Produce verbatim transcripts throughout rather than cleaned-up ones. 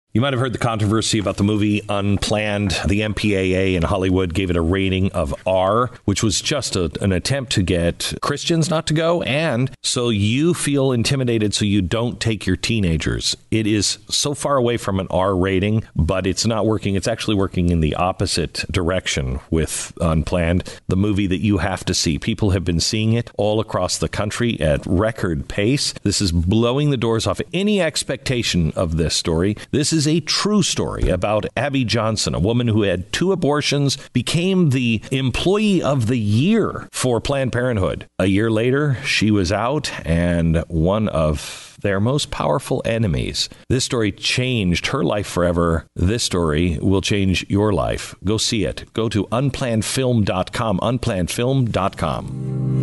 You might have heard the controversy about the movie Unplanned. The M P A A in Hollywood gave it a rating of R, which was just a, an attempt to get Christians not to go. And so you feel intimidated so you don't take your teenagers. It is so far away from an R rating, but it's not working. It's actually working in the opposite direction with Unplanned, the movie that you have to see. People have been seeing it all across the country at record pace. This is blowing the doors off any expectation of this story. This is is a true story about Abby Johnson, a woman who had two abortions, became the employee of the year for Planned Parenthood. A year later, she was out and one of their most powerful enemies. This story changed her life forever. This story will change your life. Go see it. Go to unplanned film dot com, unplanned film dot com.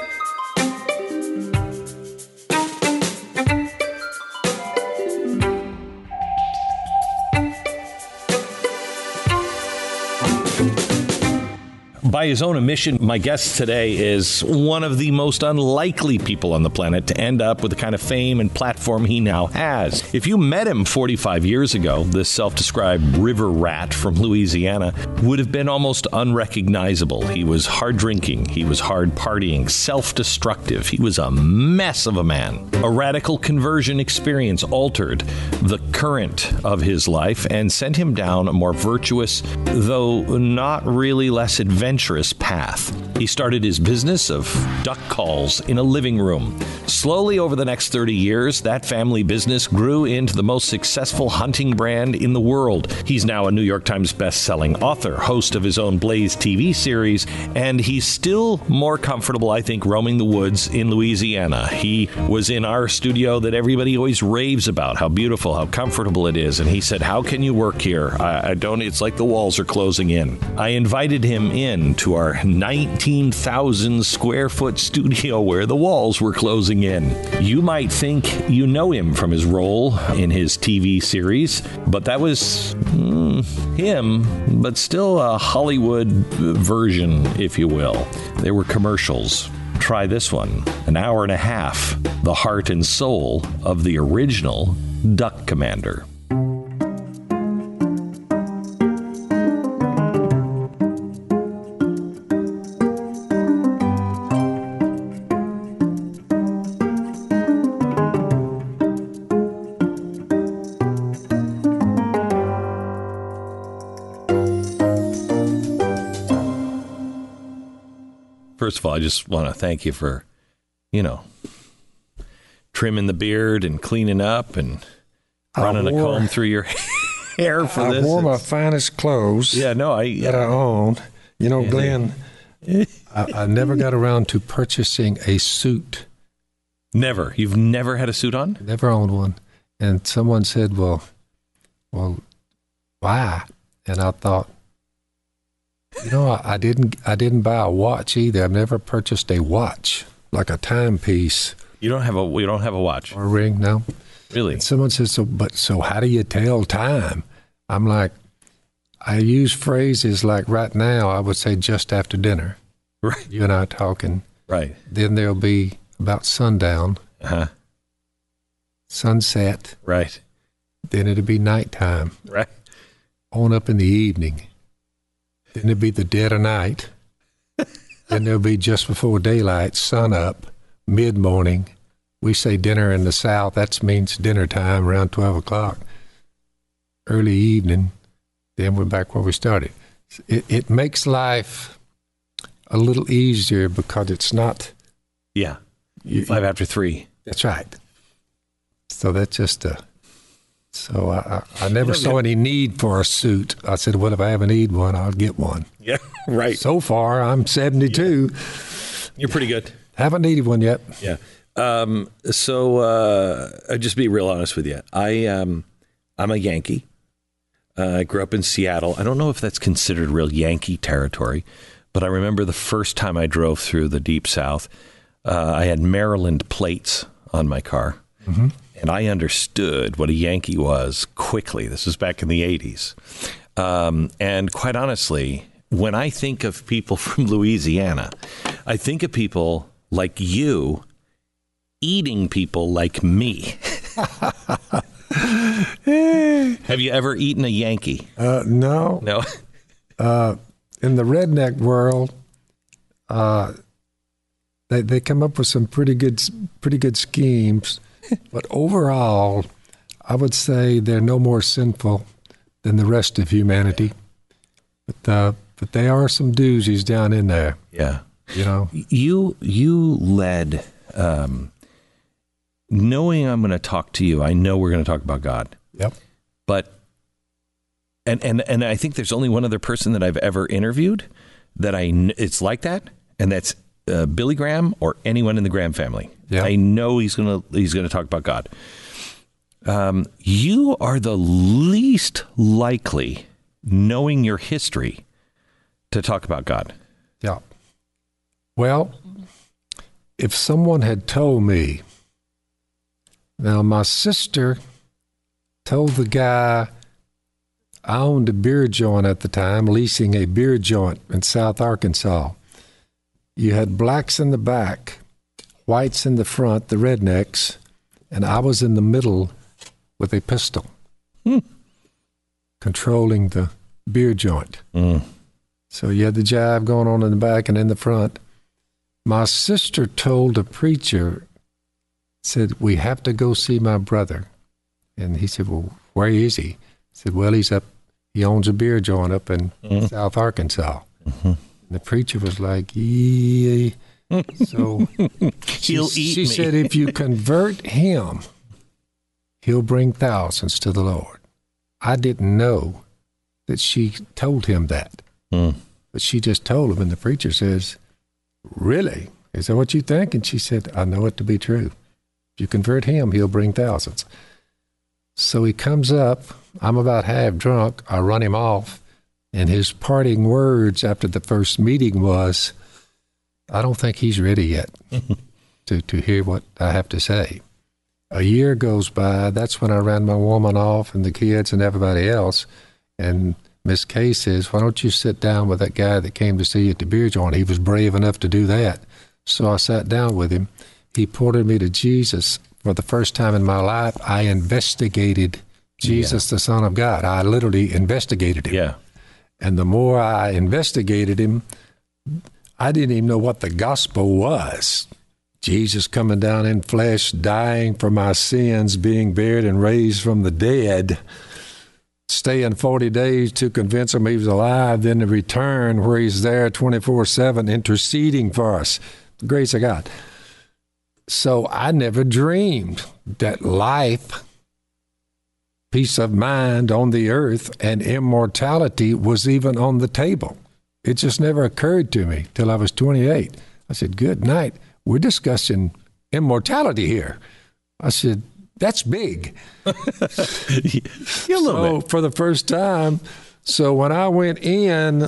By his own admission, my guest today is one of the most unlikely people on the planet to end up with the kind of fame and platform he now has. If you met him forty-five years ago, this self-described river rat from Louisiana would have been almost unrecognizable. He was hard drinking. He was hard partying, self-destructive. He was a mess of a man. A radical conversion experience altered the current of his life and sent him down a more virtuous, though not really less adventurous path. He started his business of duck calls in a living room. Slowly over the next thirty years, that family business grew into the most successful hunting brand in the world. He's now a New York Times best-selling author, host of his own Blaze T V series, and he's still more comfortable, I think, roaming the woods in Louisiana. He was in our studio that everybody always raves about, how beautiful, how comfortable it is, and he said, "How can you work here? I, I don't, it's like the walls are closing in." I invited him in to our nineteen thousand square foot studio where the walls were closing in. You might think you know him from his role in his T V series, but that was mm, him, but still a Hollywood version, if you will. There were commercials. Try this one, an hour and a half, the heart and soul of the original Duck Commander. First of all, I just want to thank you for, you know, trimming the beard and cleaning up and running wore, a comb through your hair for I this. I wore my it's, finest clothes yeah, no, I, that I own. You know, yeah, Glenn, I, I never got around to purchasing a suit. Never? You've never had a suit on? Never owned one. And someone said, well, well, why? And I thought, you know, I, I didn't I didn't buy a watch either. I've never purchased a watch, like a timepiece. You don't have a you don't have a watch or a ring, no. Really? And someone says, so but so how do you tell time? I'm like, I use phrases like right now, I would say just after dinner. Right. You and I are talking. Right. Then there'll be about sundown. Uh-huh. Sunset. Right. Then it'll be nighttime. Right. On up in the evening. Then it'll be the dead of night. Then there'll be just before daylight, sun up, mid-morning. We say dinner in the South. That means dinner time around twelve o'clock. Early evening. Then we're back where we started. It, it makes life a little easier because it's not... Yeah. You, Five after three. That's right. So that's just a... So I, I never saw any need for a suit. I said, well, if I ever need one, I'll get one. Yeah, right. So far, I'm seventy-two. Yeah. You're pretty good. Haven't needed one yet. Yeah. Um, so uh, I'll just be real honest with you. I, um, I'm a Yankee. Uh, I grew up in Seattle. I don't know if that's considered real Yankee territory, but I remember the first time I drove through the Deep South, uh, I had Maryland plates on my car. Mm-hmm. And I understood what a Yankee was quickly. This was back in the eighties. Um, and quite honestly, when I think of people from Louisiana, I think of people like you eating people like me. Have you ever eaten a Yankee? Uh, no. No. Uh, in the redneck world, uh, they they come up with some pretty good pretty good schemes, but overall, I would say they're no more sinful than the rest of humanity. But uh, but they are some doozies down in there. Yeah. You know. You you led. Um, knowing I'm going to talk to you, I know we're going to talk about God. Yep. But and and and I think there's only one other person that I've ever interviewed that I kn- it's like that, and that's uh, Billy Graham or anyone in the Graham family. Yeah. I know he's gonna he's gonna talk about God. Um, you are the least likely, knowing your history, to talk about God. Yeah. Well, if someone had told me, now my sister told the guy, I owned a beer joint at the time, leasing a beer joint in South Arkansas. You had blacks in the back, whites in the front, the rednecks, and I was in the middle with a pistol, hmm. controlling the beer joint. Mm. So you had the jive going on in the back and in the front. My sister told a preacher, said, we have to go see my brother. And he said, well, where is he? He said, well, he's up, he owns a beer joint up in mm. South Arkansas. Mm-hmm. And the preacher was like, yeah. So he'll she, eat she me. said, if you convert him, he'll bring thousands to the Lord. I didn't know that she told him that. Mm. But she just told him, and the preacher says, really? Is that what you think? And she said, I know it to be true. If you convert him, he'll bring thousands. So he comes up. I'm about half drunk. I run him off. And his parting words after the first meeting was, I don't think he's ready yet to, to hear what I have to say. A year goes by. That's when I ran my woman off and the kids and everybody else. And Miss Kay says, why don't you sit down with that guy that came to see you at the beer joint? He was brave enough to do that. So I sat down with him. He pointed me to Jesus. For the first time in my life, I investigated Jesus, yeah. the Son of God. I literally investigated him. Yeah. And the more I investigated him, I didn't even know what the gospel was. Jesus coming down in flesh, dying for my sins, being buried and raised from the dead, staying forty days to convince him he was alive, then to return where he's there twenty-four seven interceding for us. The grace of God. So I never dreamed that life, peace of mind on the earth, and immortality was even on the table. It just never occurred to me till I was twenty-eight. I said, good night. We're discussing immortality here. I said, that's big. Yeah, a little so bit. For the first time, so when I went in,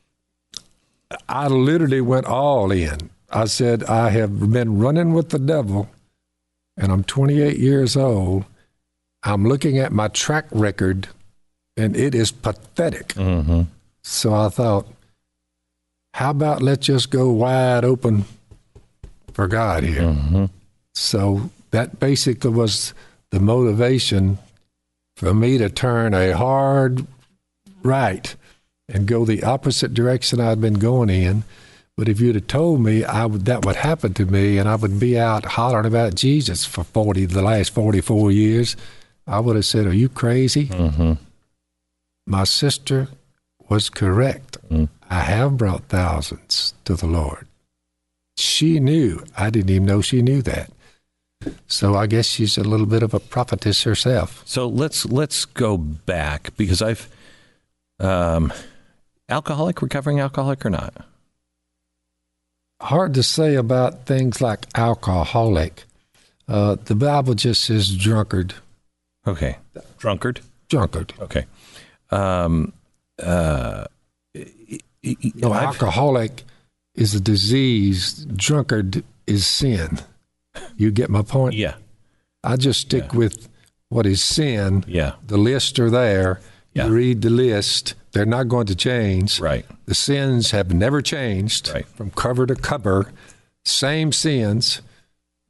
I literally went all in. I said, I have been running with the devil, and I'm twenty-eight years old. I'm looking at my track record, and it is pathetic. Mm-hmm. So I thought, how about let's just go wide open for God here? Mm-hmm. So that basically was the motivation for me to turn a hard right and go the opposite direction I'd been going in. But if you'd have told me I would, that would happen to me and I would be out hollering about Jesus for forty, the last forty-four years, I would have said, are you crazy? Mm-hmm. My sister was correct. Mm. I have brought thousands to the Lord. She knew. I didn't even know she knew that. So I guess she's a little bit of a prophetess herself. So let's let's go back because I've um, alcoholic, recovering alcoholic or not? Hard to say about things like alcoholic. Uh, the Bible just says drunkard. Okay, drunkard. Drunkard. Okay. Um, uh, no, I've, alcoholic is a disease. Drunkard is sin. You get my point? Yeah. I just stick yeah. with what is sin. Yeah. The lists are there. Yeah. You read the list. They're not going to change. Right. The sins have never changed right. from cover to cover. Same sins.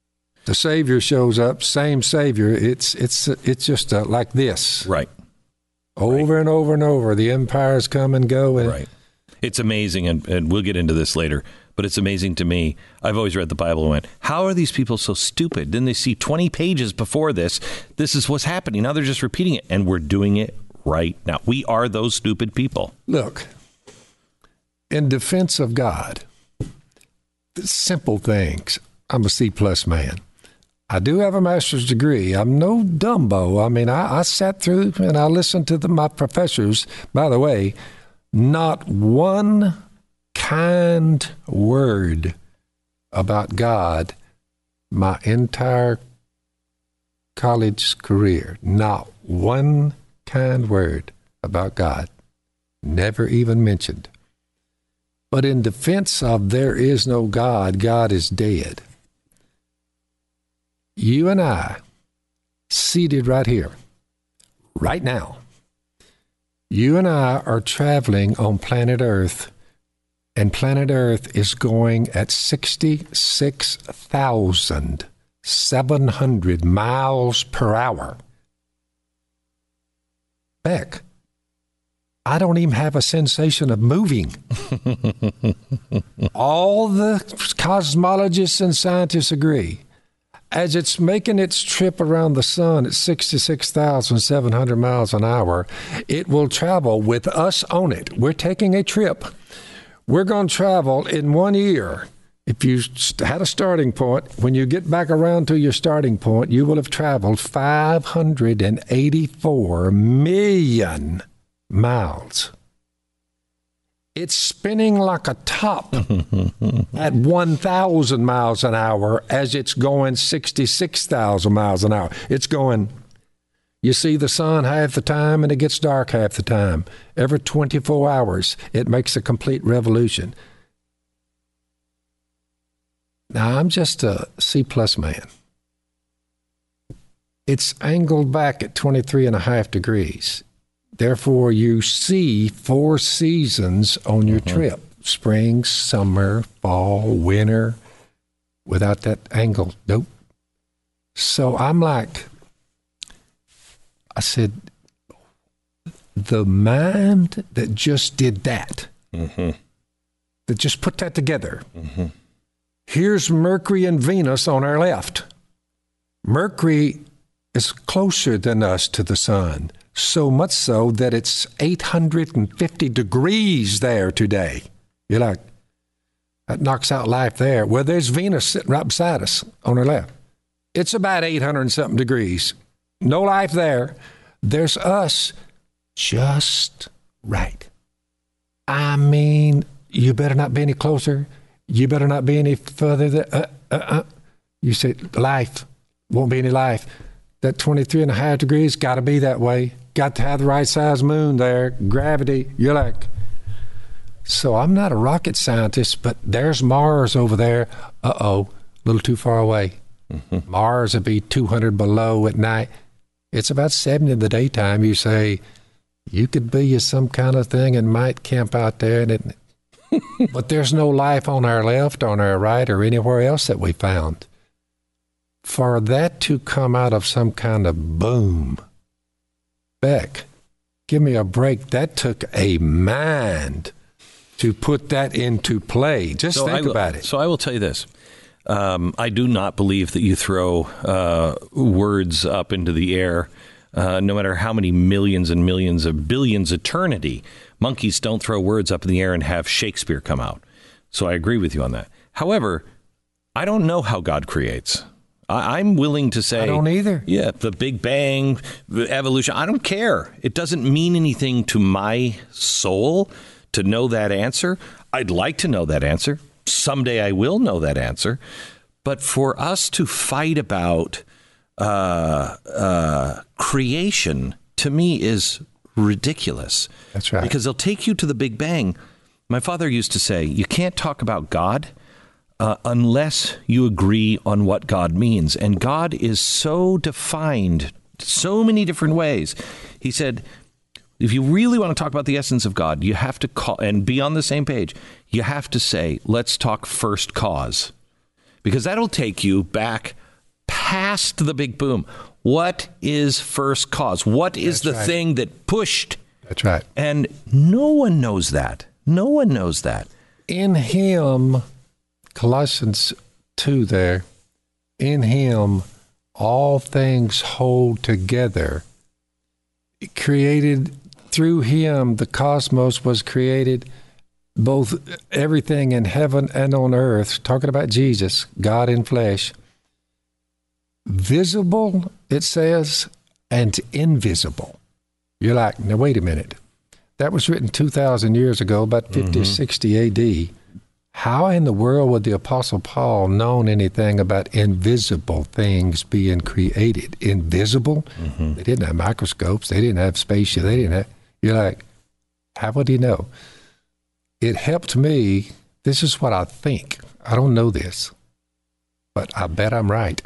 The Savior shows up, same Savior. It's it's it's just uh, like this. Right. Over right. and over and over. The empires come and go. And right. It's amazing, and, and we'll get into this later, but it's amazing to me. I've always read the Bible and went, how are these people so stupid? Then they see twenty pages before this. This is what's happening. Now they're just repeating it, and we're doing it right now. We are those stupid people. Look, in defense of God, simple things. I'm a C plus man. I do have a master's degree. I'm no Dumbo. I mean, I, I sat through and I listened to the, my professors. By the way, not one kind word about God my entire college career. Not one kind word about God. Never even mentioned. But in defense of there is no God, God is dead. You and I, seated right here, right now, you and I are traveling on planet Earth, and planet Earth is going at sixty-six thousand seven hundred miles per hour. Beck, I don't even have a sensation of moving. All the cosmologists and scientists agree. As it's making its trip around the sun at sixty-six thousand seven hundred miles an hour, it will travel with us on it. We're taking a trip. We're going to travel in one year. If you had a starting point, when you get back around to your starting point, you will have traveled five hundred eighty-four million miles. It's spinning like a top at one thousand miles an hour as it's going sixty-six thousand miles an hour. It's going, you see the sun half the time and it gets dark half the time. Every twenty-four hours, it makes a complete revolution. Now, I'm just a C plus man. It's angled back at twenty-three and a half degrees. Therefore, you see four seasons on your mm-hmm. trip. Spring, summer, fall, winter. Without that angle, nope. So I'm like, I said, the mind that just did that, mm-hmm. that just put that together. Mm-hmm. Here's Mercury and Venus on our left. Mercury is closer than us to the sun. So much so that it's eight hundred fifty degrees there today. You're like, that knocks out life there. Well, there's Venus sitting right beside us on her left. It's about eight hundred and something degrees. No life there. There's us just right. I mean, you better not be any closer. You better not be any further. Than, uh, uh, uh. You say life. Won't be any life. That twenty-three and a half degrees got to be that way. Got to have the right size moon there. Gravity. You're like, so I'm not a rocket scientist, but there's Mars over there. Uh-oh, a little too far away. Mm-hmm. Mars would be two hundred below at night. It's about seventy in the daytime. You say, you could be some kind of thing and might camp out there. And it, but there's no life on our left, on our right, or anywhere else that we found. For that to come out of some kind of boom, Beck, give me a break. That took a mind to put that into play. Just so think will, about it. So I will tell you this. Um, I do not believe that you throw uh, words up into the air, uh, no matter how many millions and millions of billions eternity. Monkeys don't throw words up in the air and have Shakespeare come out. So I agree with you on that. However, I don't know how God creates. I'm willing to say, I don't either. Yeah, the Big Bang, the evolution. I don't care. It doesn't mean anything to my soul to know that answer. I'd like to know that answer. Someday I will know that answer. But for us to fight about uh, uh, creation, to me, is ridiculous. That's right. Because they'll take you to the Big Bang. My father used to say, you can't talk about God Uh, unless you agree on what God means. And God is so defined so many different ways. He said, if you really want to talk about the essence of God, you have to call and be on the same page. You have to say, let's talk first cause, because that'll take you back past the big boom. What is first cause? What is That's the right. thing that pushed? That's right. And no one knows that. No one knows that. In him, Colossians two there, in him all things hold together. It created, through him, the cosmos was created, both everything in heaven and on earth, talking about Jesus, God in flesh, visible, it says, and invisible. You're like, now wait a minute. That was written two thousand years ago, about fifty, mm-hmm. sixty A D. How in the world would the Apostle Paul known anything about invisible things being created? Invisible? Mm-hmm. They didn't have microscopes. They didn't have spaceships. They didn't have, you're like, how would he know? It helped me. This is what I think. I don't know this, but I bet I'm right.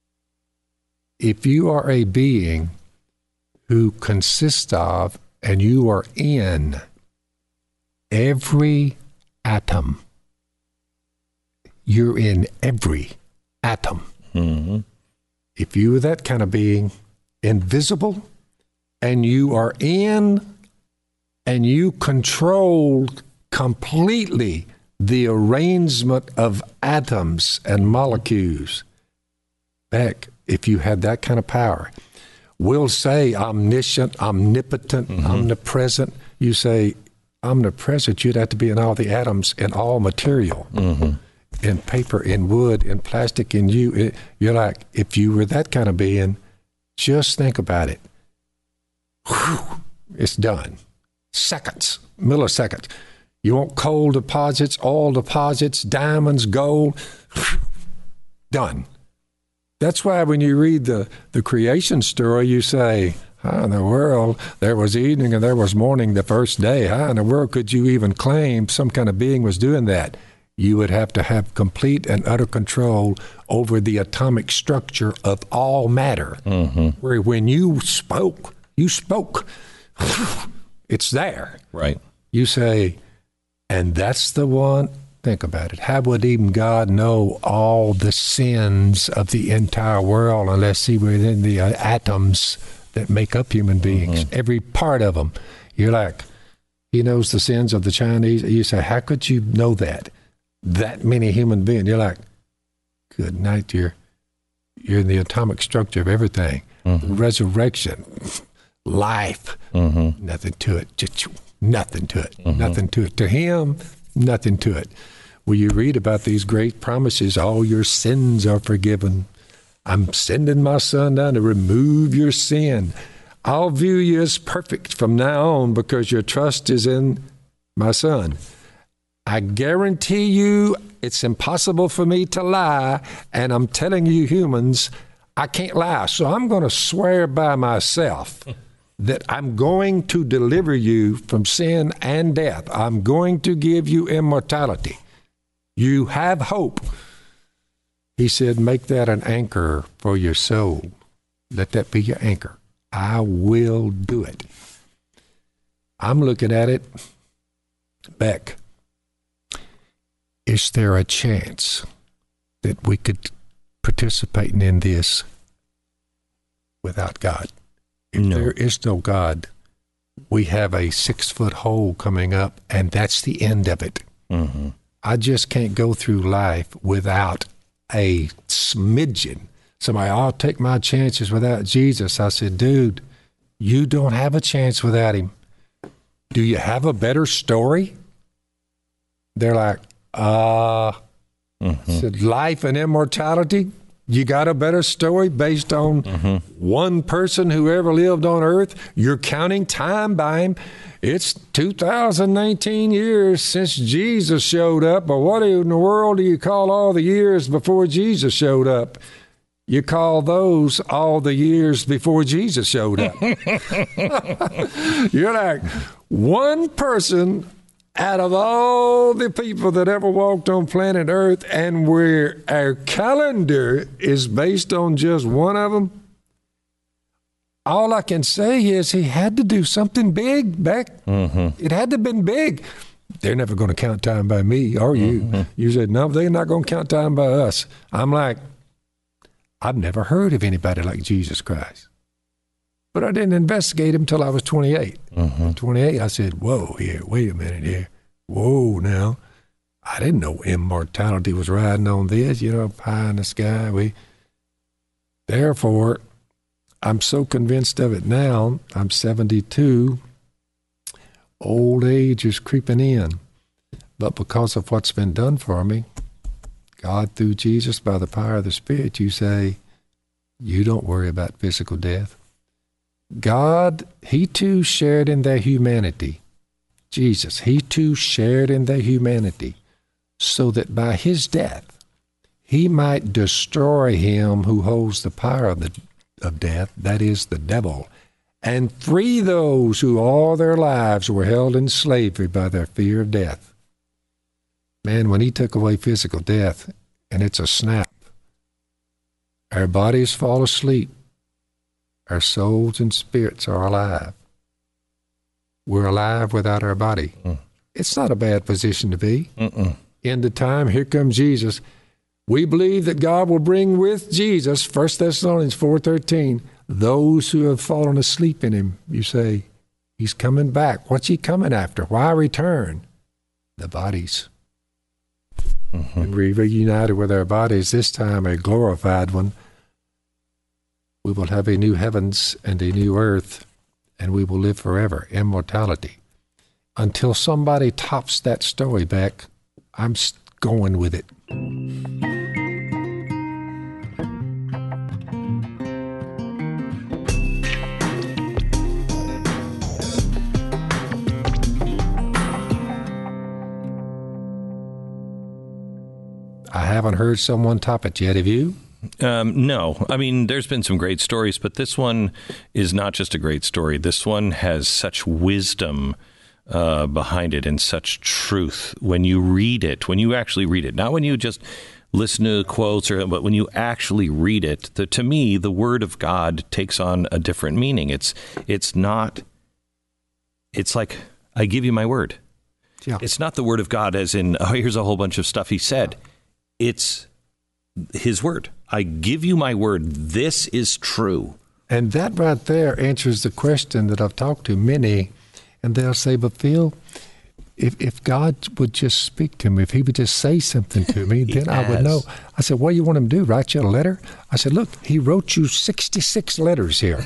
If you are a being who consists of and you are in every atom, you're in every atom. Mm-hmm. If you are that kind of being, invisible, and you are in and you control completely the arrangement of atoms and molecules, Beck, if you had that kind of power, we'll say omniscient, omnipotent, mm-hmm. omnipresent. You say omnipresent, you'd have to be in all the atoms in all material. Mm-hmm. In paper, in wood, in plastic, in you. It, you're like, if you were that kind of being, just think about it. Whew, it's done. Seconds, milliseconds. You want coal deposits, oil deposits, diamonds, gold. Whew, done. That's why when you read the, the creation story, you say, how in the world, there was evening and there was morning the first day. How in the world could you even claim some kind of being was doing that? You would have to have complete and utter control over the atomic structure of all matter. Mm-hmm. Where when you spoke, you spoke. It's there. Right. You say, and that's the one. Think about it. How would even God know all the sins of the entire world unless he were in the uh, atoms that make up human beings? Mm-hmm. Every part of them. You're like, he knows the sins of the Chinese. You say, how could you know that? That many human beings. You're like, good night, you're, you're in the atomic structure of everything. Mm-hmm. Resurrection, life, mm-hmm. nothing to it. Just nothing to it. Mm-hmm. Nothing to it. To him, nothing to it. Well, you read about these great promises. All your sins are forgiven. I'm sending my son down to remove your sin. I'll view you as perfect from now on because your trust is in my son. I guarantee you it's impossible for me to lie, and I'm telling you humans, I can't lie. So I'm going to swear by myself that I'm going to deliver you from sin and death. I'm going to give you immortality. You have hope. He said, make that an anchor for your soul. Let that be your anchor. I will do it. I'm looking at it, Beck. Is there a chance that we could participate in this without God? If no. there is no God, we have a six-foot hole coming up, and that's the end of it. Mm-hmm. I just can't go through life without a smidgen. Somebody, I'll take my chances without Jesus. I said, dude, you don't have a chance without him. Do you have a better story? They're like, uh, mm-hmm. said life and immortality. You got a better story based on mm-hmm. one person who ever lived on earth? You're counting time by him. It's two thousand nineteen years since Jesus showed up, but what in the world do you call all the years before Jesus showed up? You call those all the years before Jesus showed up. You're like, one person out of all the people that ever walked on planet Earth, and where our calendar is based on just one of them, all I can say is he had to do something big, Beck. Mm-hmm. It had to have been big. They're never going to count time by me, are you? Mm-hmm. You said, no, they're not going to count time by us. I'm like, I've never heard of anybody like Jesus Christ. But I didn't investigate him till I was twenty-eight. Mm-hmm. At twenty-eight, I said, whoa, here, wait a minute here. Whoa, now. I didn't know immortality was riding on this, you know, high in the sky. We, therefore, I'm so convinced of it now. I'm seventy-two. Old age is creeping in. But because of what's been done for me, God through Jesus, by the power of the Spirit, you say, you don't worry about physical death. God, he too shared in their humanity. Jesus, he too shared in their humanity, so that by his death, he might destroy him who holds the power of, the, of death, that is, the devil, and free those who all their lives were held in slavery by their fear of death. Man, when he took away physical death, and it's a snap, our bodies fall asleep, our souls and spirits are alive. We're alive without our body. Mm. It's not a bad position to be. Mm-mm. End of time, here comes Jesus. We believe that God will bring with Jesus, First Thessalonians four thirteen, those who have fallen asleep in him. You say, he's coming back. What's he coming after? Why return? The bodies. Mm-hmm. And we're reunited with our bodies, this time a glorified one. We will have a new heavens and a new earth, and we will live forever, immortality. Until somebody tops that story back, I'm going with it. I haven't heard someone top it yet, have you? Um, no. I mean, there's been some great stories, but this one is not just a great story. This one has such wisdom uh, behind it and such truth. When you read it, when you actually read it, not when you just listen to quotes, or but when you actually read it, the, to me, the Word of God takes on a different meaning. It's it's not. It's like, I give you my word. Yeah. It's not the Word of God as in, oh, here's a whole bunch of stuff he said. It's his word. I give you my word. This is true. And that right there answers the question that I've talked to many, and they'll say, but Phil, if if God would just speak to me, if he would just say something to me, then has. I would know. I said, what do you want him to do? Write you a letter? I said, look, he wrote you sixty-six letters here.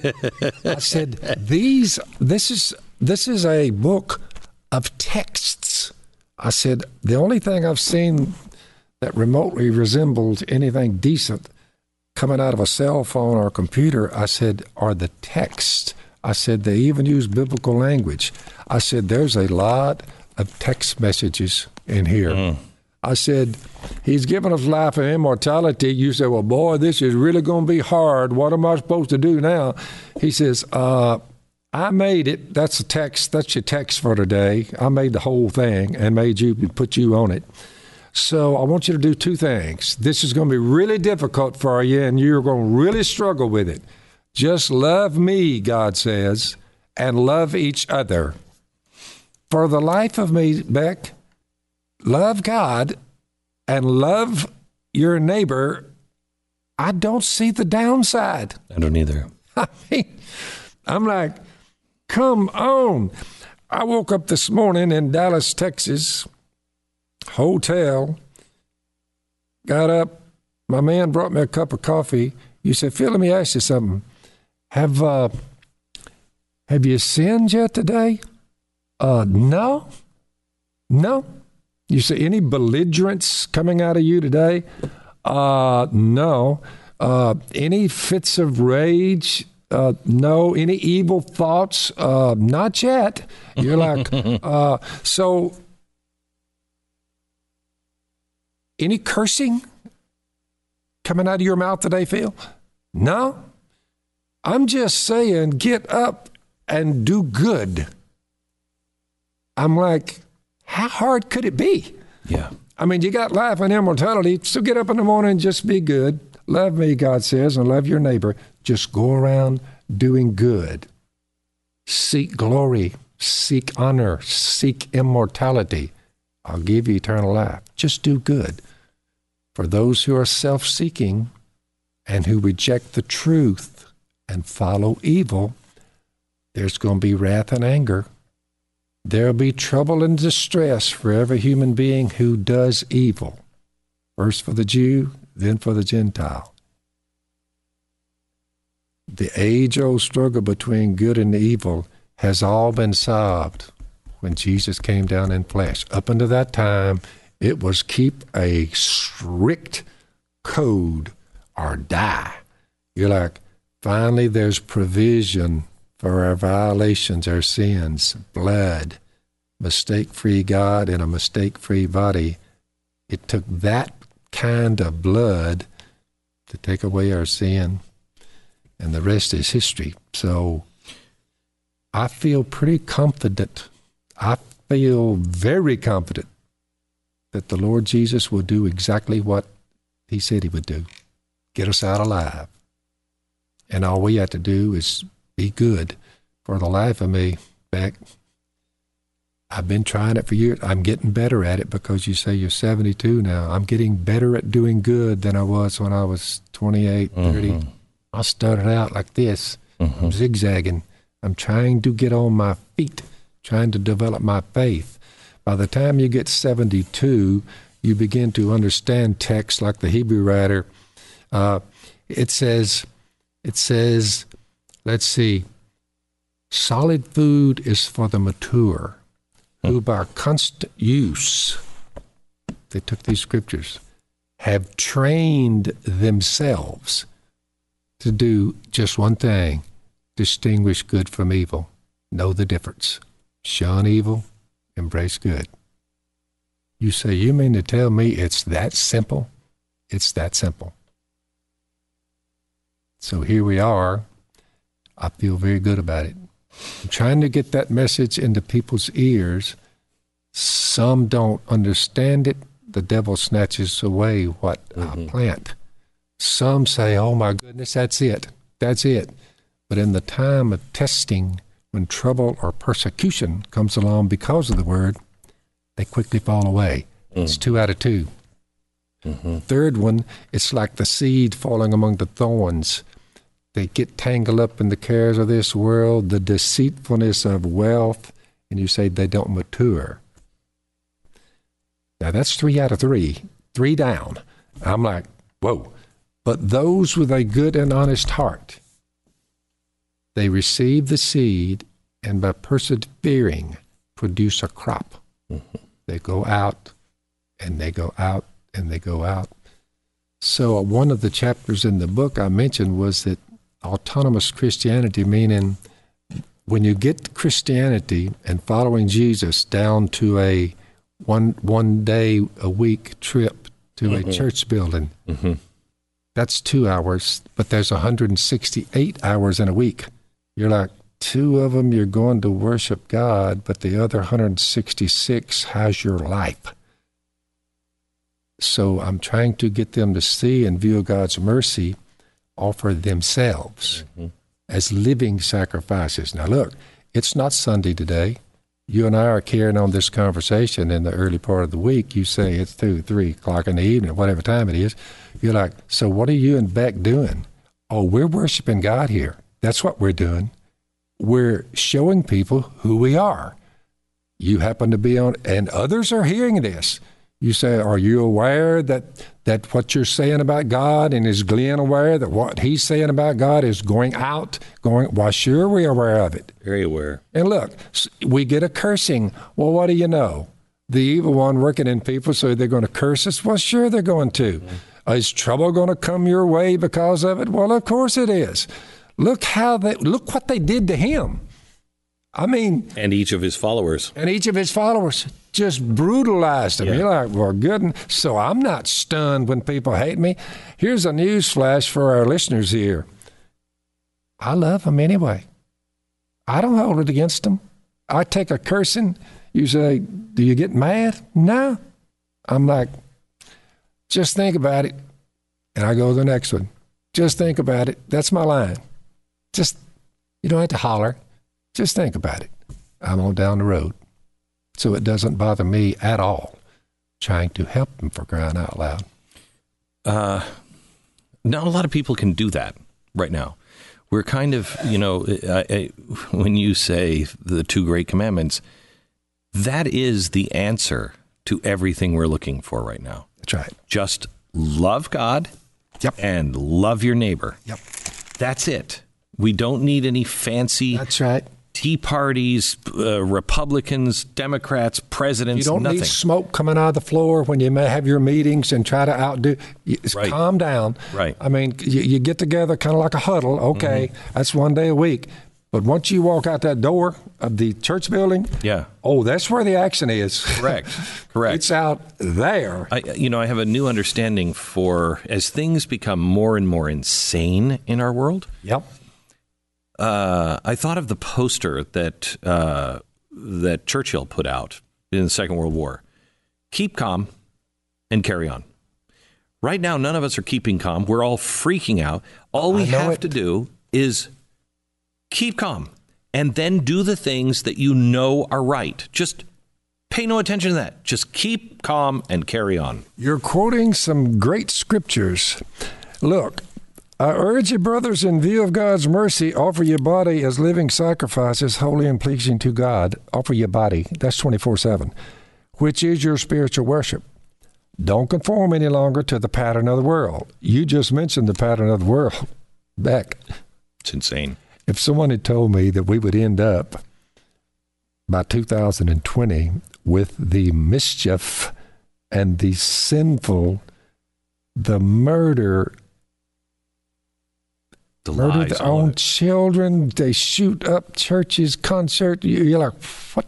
I said, these, this is this is a book of texts. I said, the only thing I've seen that remotely resembled anything decent coming out of a cell phone or a computer, I said, are the texts. I said, they even use biblical language. I said, there's a lot of text messages in here. Mm. I said, he's given us life and immortality. You say, well, boy, this is really going to be hard. What am I supposed to do now? He says, uh, I made it. That's the text. That's your text for today. I made the whole thing and made you, put you on it. So I want you to do two things. This is going to be really difficult for you, and you're going to really struggle with it. Just love me, God says, and love each other. For the life of me, Beck, love God and love your neighbor. I don't see the downside. I don't either. I mean, I'm like, come on. I woke up this morning in Dallas, Texas, hotel, got up, my man brought me a cup of coffee. You said, Phil, let me ask you something. Have uh, have you sinned yet today? Uh, no. No. You say, any belligerence coming out of you today? Uh, no. Uh, any fits of rage? Uh, no. Any evil thoughts? Uh, not yet. You're like, uh, so... Any cursing coming out of your mouth today, Phil? No. I'm just saying, get up and do good. I'm like, how hard could it be? Yeah. I mean, you got life and immortality, so get up in the morning and just be good. Love me, God says, and love your neighbor. Just go around doing good. Seek glory, seek honor, seek immortality. I'll give you eternal life. Just do good. For those who are self-seeking and who reject the truth and follow evil, there's going to be wrath and anger. There'll be trouble and distress for every human being who does evil. First for the Jew, then for the Gentile. The age-old struggle between good and evil has all been solved when Jesus came down in flesh. Up until that time, it was keep a strict code or die. You're like, finally there's provision for our violations, our sins, blood, mistake-free God in a mistake-free body. It took that kind of blood to take away our sin, and the rest is history. So I feel pretty confident. I feel very confident that the Lord Jesus will do exactly what he said he would do, get us out alive. And all we have to do is be good. For the life of me, Beck, I've been trying it for years. I'm getting better at it because you say you're seventy-two now. I'm getting better at doing good than I was when I was twenty-eight, thirty. Mm-hmm. I started out like this. Mm-hmm. I'm zigzagging. I'm trying to get on my feet, trying to develop my faith. By the time you get seventy-two, you begin to understand text like the Hebrew writer. Uh, it says, it says, let's see, solid food is for the mature, who by constant use, they took these scriptures, have trained themselves to do just one thing, distinguish good from evil, know the difference, shun evil, embrace good. You say, you mean to tell me it's that simple? It's that simple. So here we are. I feel very good about it. I'm trying to get that message into people's ears. Some don't understand it. The devil snatches away what mm-hmm. I plant. Some say, oh my goodness, that's it. That's it. But in the time of testing, when trouble or persecution comes along because of the word, they quickly fall away. Mm. It's two out of two. Mm-hmm. Third one, it's like the seed falling among the thorns. They get tangled up in the cares of this world, the deceitfulness of wealth, and you say they don't mature. Now that's three out of three, three down. I'm like, whoa. But those with a good and honest heart, they receive the seed and by persevering produce a crop. Mm-hmm. They go out and they go out and they go out. So one of the chapters in the book I mentioned was that autonomous Christianity, meaning when you get Christianity and following Jesus down to a one one day a week trip to mm-hmm. a church building, mm-hmm. that's two hours, but there's one hundred sixty-eight hours in a week. You're like, two of them you're going to worship God, but the other one hundred sixty-six, how's your life? So I'm trying to get them to see and view God's mercy, offer themselves mm-hmm. as living sacrifices. Now look, it's not Sunday today. You and I are carrying on this conversation in the early part of the week. You say it's two, three o'clock in the evening, whatever time it is. You're like, so what are you and Beck doing? Oh, we're worshiping God here. That's what we're doing. We're showing people who we are. You happen to be on, and others are hearing this. You say, are you aware that that what you're saying about God, and is Glenn aware that what he's saying about God is going out, going, why sure we're aware of it. Very aware. And look, we get a cursing. Well, what do you know? The evil one working in people, so they're going to curse us? Well, sure they're going to. Mm-hmm. Is trouble going to come your way because of it? Well, of course it is. Look how they, look what they did to him. I mean... And each of his followers. And each of his followers just brutalized him. Yeah. You're like, well, good. So I'm not stunned when people hate me. Here's a news flash for our listeners here. I love them anyway. I don't hold it against them. I take a cursing. You say, do you get mad? No. I'm like, just think about it. And I go to the next one. Just think about it. That's my line. Just, you don't have to holler. Just think about it. I'm on down the road. So it doesn't bother me at all trying to help them, for crying out loud. Uh, not a lot of people can do that right now. We're kind of, you know, I, I, when you say the two great commandments, that is the answer to everything we're looking for right now. That's right. Just love God yep. and love your neighbor. Yep. That's it. We don't need any fancy That's right. tea parties, uh, Republicans, Democrats, presidents, You don't nothing. need smoke coming out of the floor when you may have your meetings and try to outdo. You, Right. Calm down. Right. I mean, you, you get together kind of like a huddle. Okay, mm-hmm. that's one day a week. But once you walk out that door of the church building, yeah. oh, that's where the action is. Correct. Correct. It's out there. I, you know, I have a new understanding for as things become more and more insane in our world. Yep. Uh, I thought of the poster that uh, that Churchill put out in the Second World War. Keep calm and carry on. Right now, none of us are keeping calm. We're all freaking out. All we have it. to do is keep calm and then do the things that you know are right. Just pay no attention to that. Just keep calm and carry on. You're quoting some great scriptures. Look, I urge you, brothers, in view of God's mercy, offer your body as living sacrifices, holy and pleasing to God. Offer your body. That's twenty-four seven, which is your spiritual worship. Don't conform any longer to the pattern of the world. You just mentioned the pattern of the world. Beck. It's insane. If someone had told me that we would end up by two thousand twenty with the mischief and the sinful, the murder, the murder lies, their own children, they shoot up churches, concert. You're like, what?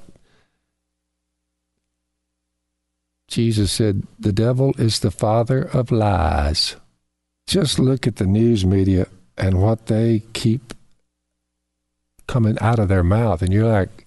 Jesus said, the devil is the father of lies. Just look at the news media and what they keep coming out of their mouth. And you're like,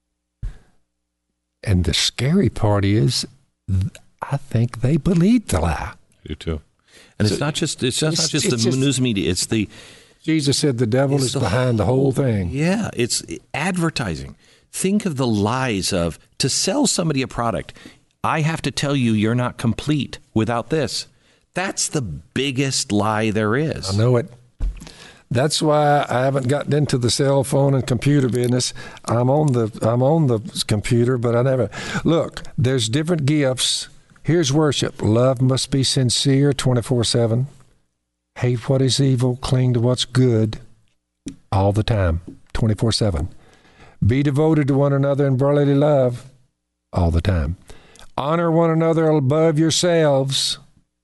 and the scary part is, I think they believe the lie. You too. And so it's not just it's, it's not just it's the just, news media. It's the Jesus said the devil is the behind whole, the whole thing. Yeah, it's advertising. Think of the lies of to sell somebody a product. I have to tell you, you're not complete without this. That's the biggest lie there is. I know it. That's why I haven't gotten into the cell phone and computer business. I'm on the I'm on the computer, but I never look. There's different gifts. Here's worship. Love must be sincere, twenty-four seven. Hate what is evil. Cling to what's good, all the time, twenty-four seven. Be devoted to one another in brotherly love, all the time. Honor one another above yourselves,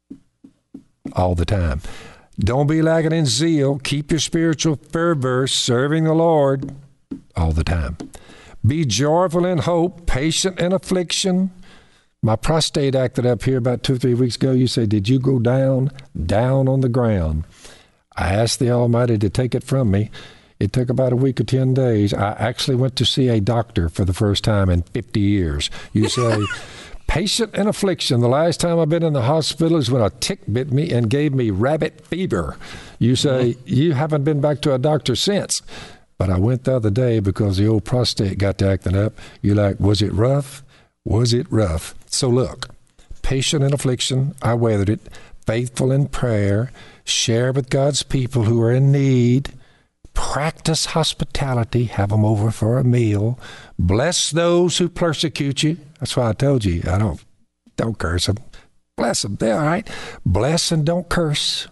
all the time. Don't be lacking in zeal. Keep your spiritual fervor, serving the Lord, all the time. Be joyful in hope, patient in affliction. My prostate acted up here about two or three weeks ago. You say, did you go down, down on the ground? I asked the Almighty to take it from me. It took about a week or ten days. I actually went to see a doctor for the first time in fifty years. You say... Patient in affliction. The last time I've been in the hospital is when a tick bit me and gave me rabbit fever. You say, mm-hmm. you haven't been back to a doctor since. But I went the other day because the old prostate got to acting up. You're like, was it rough? Was it rough? So look, patient in affliction. I weathered it. Faithful in prayer. Share with God's people who are in need. Practice hospitality. Have them over for a meal. Bless those who persecute you. That's why I told you, I don't, don't curse them. Bless them. They're all right. Bless and don't curse.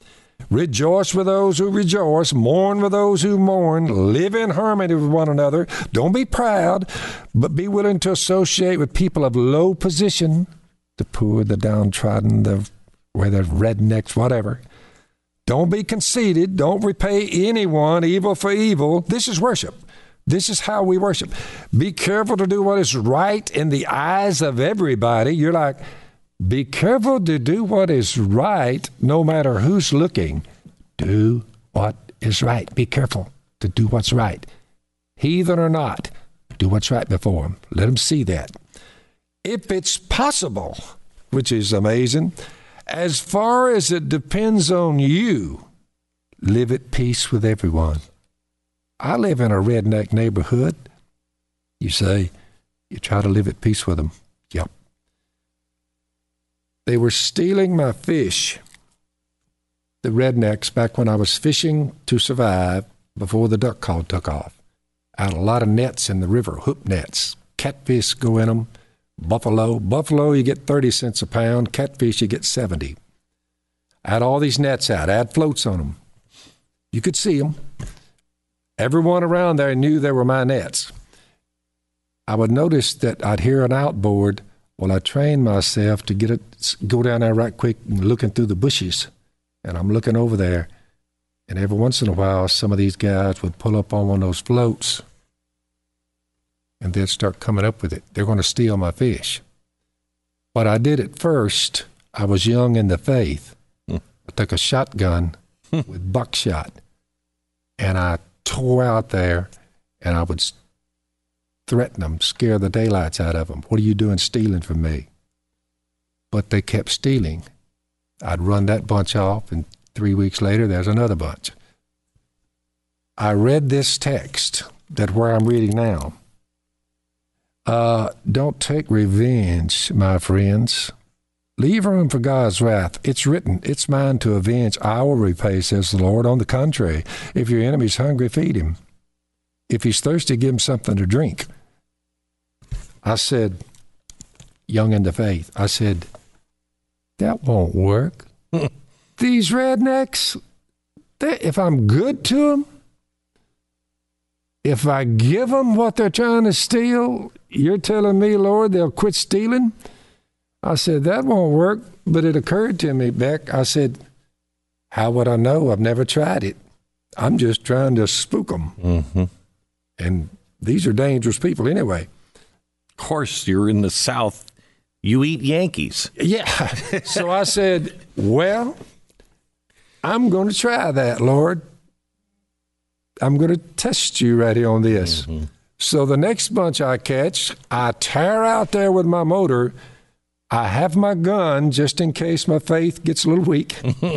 Rejoice with those who rejoice. Mourn with those who mourn. Live in harmony with one another. Don't be proud, but be willing to associate with people of low position, the poor, the downtrodden, the where the rednecks, whatever. Don't be conceited. Don't repay anyone evil for evil. This is worship. This is how we worship. Be careful to do what is right in the eyes of everybody. You're like, be careful to do what is right no matter who's looking. Do what is right. Be careful to do what's right. Heathen or not, do what's right before them. Let them see that. If it's possible, which is amazing, as far as it depends on you, live at peace with everyone. I live in a redneck neighborhood. You say, you try to live at peace with them. Yep. They were stealing my fish. the rednecks back when I was fishing to survive before the duck call took off. I had a lot of nets in the river, hook nets. Catfish go in them. Buffalo. Buffalo, you get thirty cents a pound. Catfish, you get seventy. I had all these nets out. I had floats on them. You could see them. Everyone around there knew they were my nets. I would notice that I'd hear an outboard. Well, I trained myself to get it, go down there right quick and looking through the bushes. And I'm looking over there. And every once in a while, some of these guys would pull up on one of those floats. And they'd start coming up with it. They're going to steal my fish. What I did at first, I was young in the faith. Hmm. I took a shotgun with buckshot. And I tore out there, and I would threaten them, scare the daylights out of them. What are you doing stealing from me? But they kept stealing. I'd run that bunch off, and three weeks later, there's another bunch. I read this text, that where I'm reading now. Uh, don't take revenge, my friends. Leave room for God's wrath. It's written, it's mine to avenge. I will repay, says the Lord. On the contrary, if your enemy's hungry, feed him. If he's thirsty, give him something to drink. I said, young in the faith, I said, that won't work. These rednecks, they, if I'm good to them, if I give them what they're trying to steal, you're telling me, Lord, they'll quit stealing? I said, that won't work. But it occurred to me, Beck, I said, how would I know? I've never tried it. I'm just trying to spook them. Mm-hmm. And these are dangerous people anyway. Of course, you're in the South. You eat Yankees. Yeah. So I said, well, I'm going to try that, Lord. I'm going to test you right here on this. Mm-hmm. So the next bunch I catch, I tear out there with my motor. I have my gun just in case my faith gets a little weak.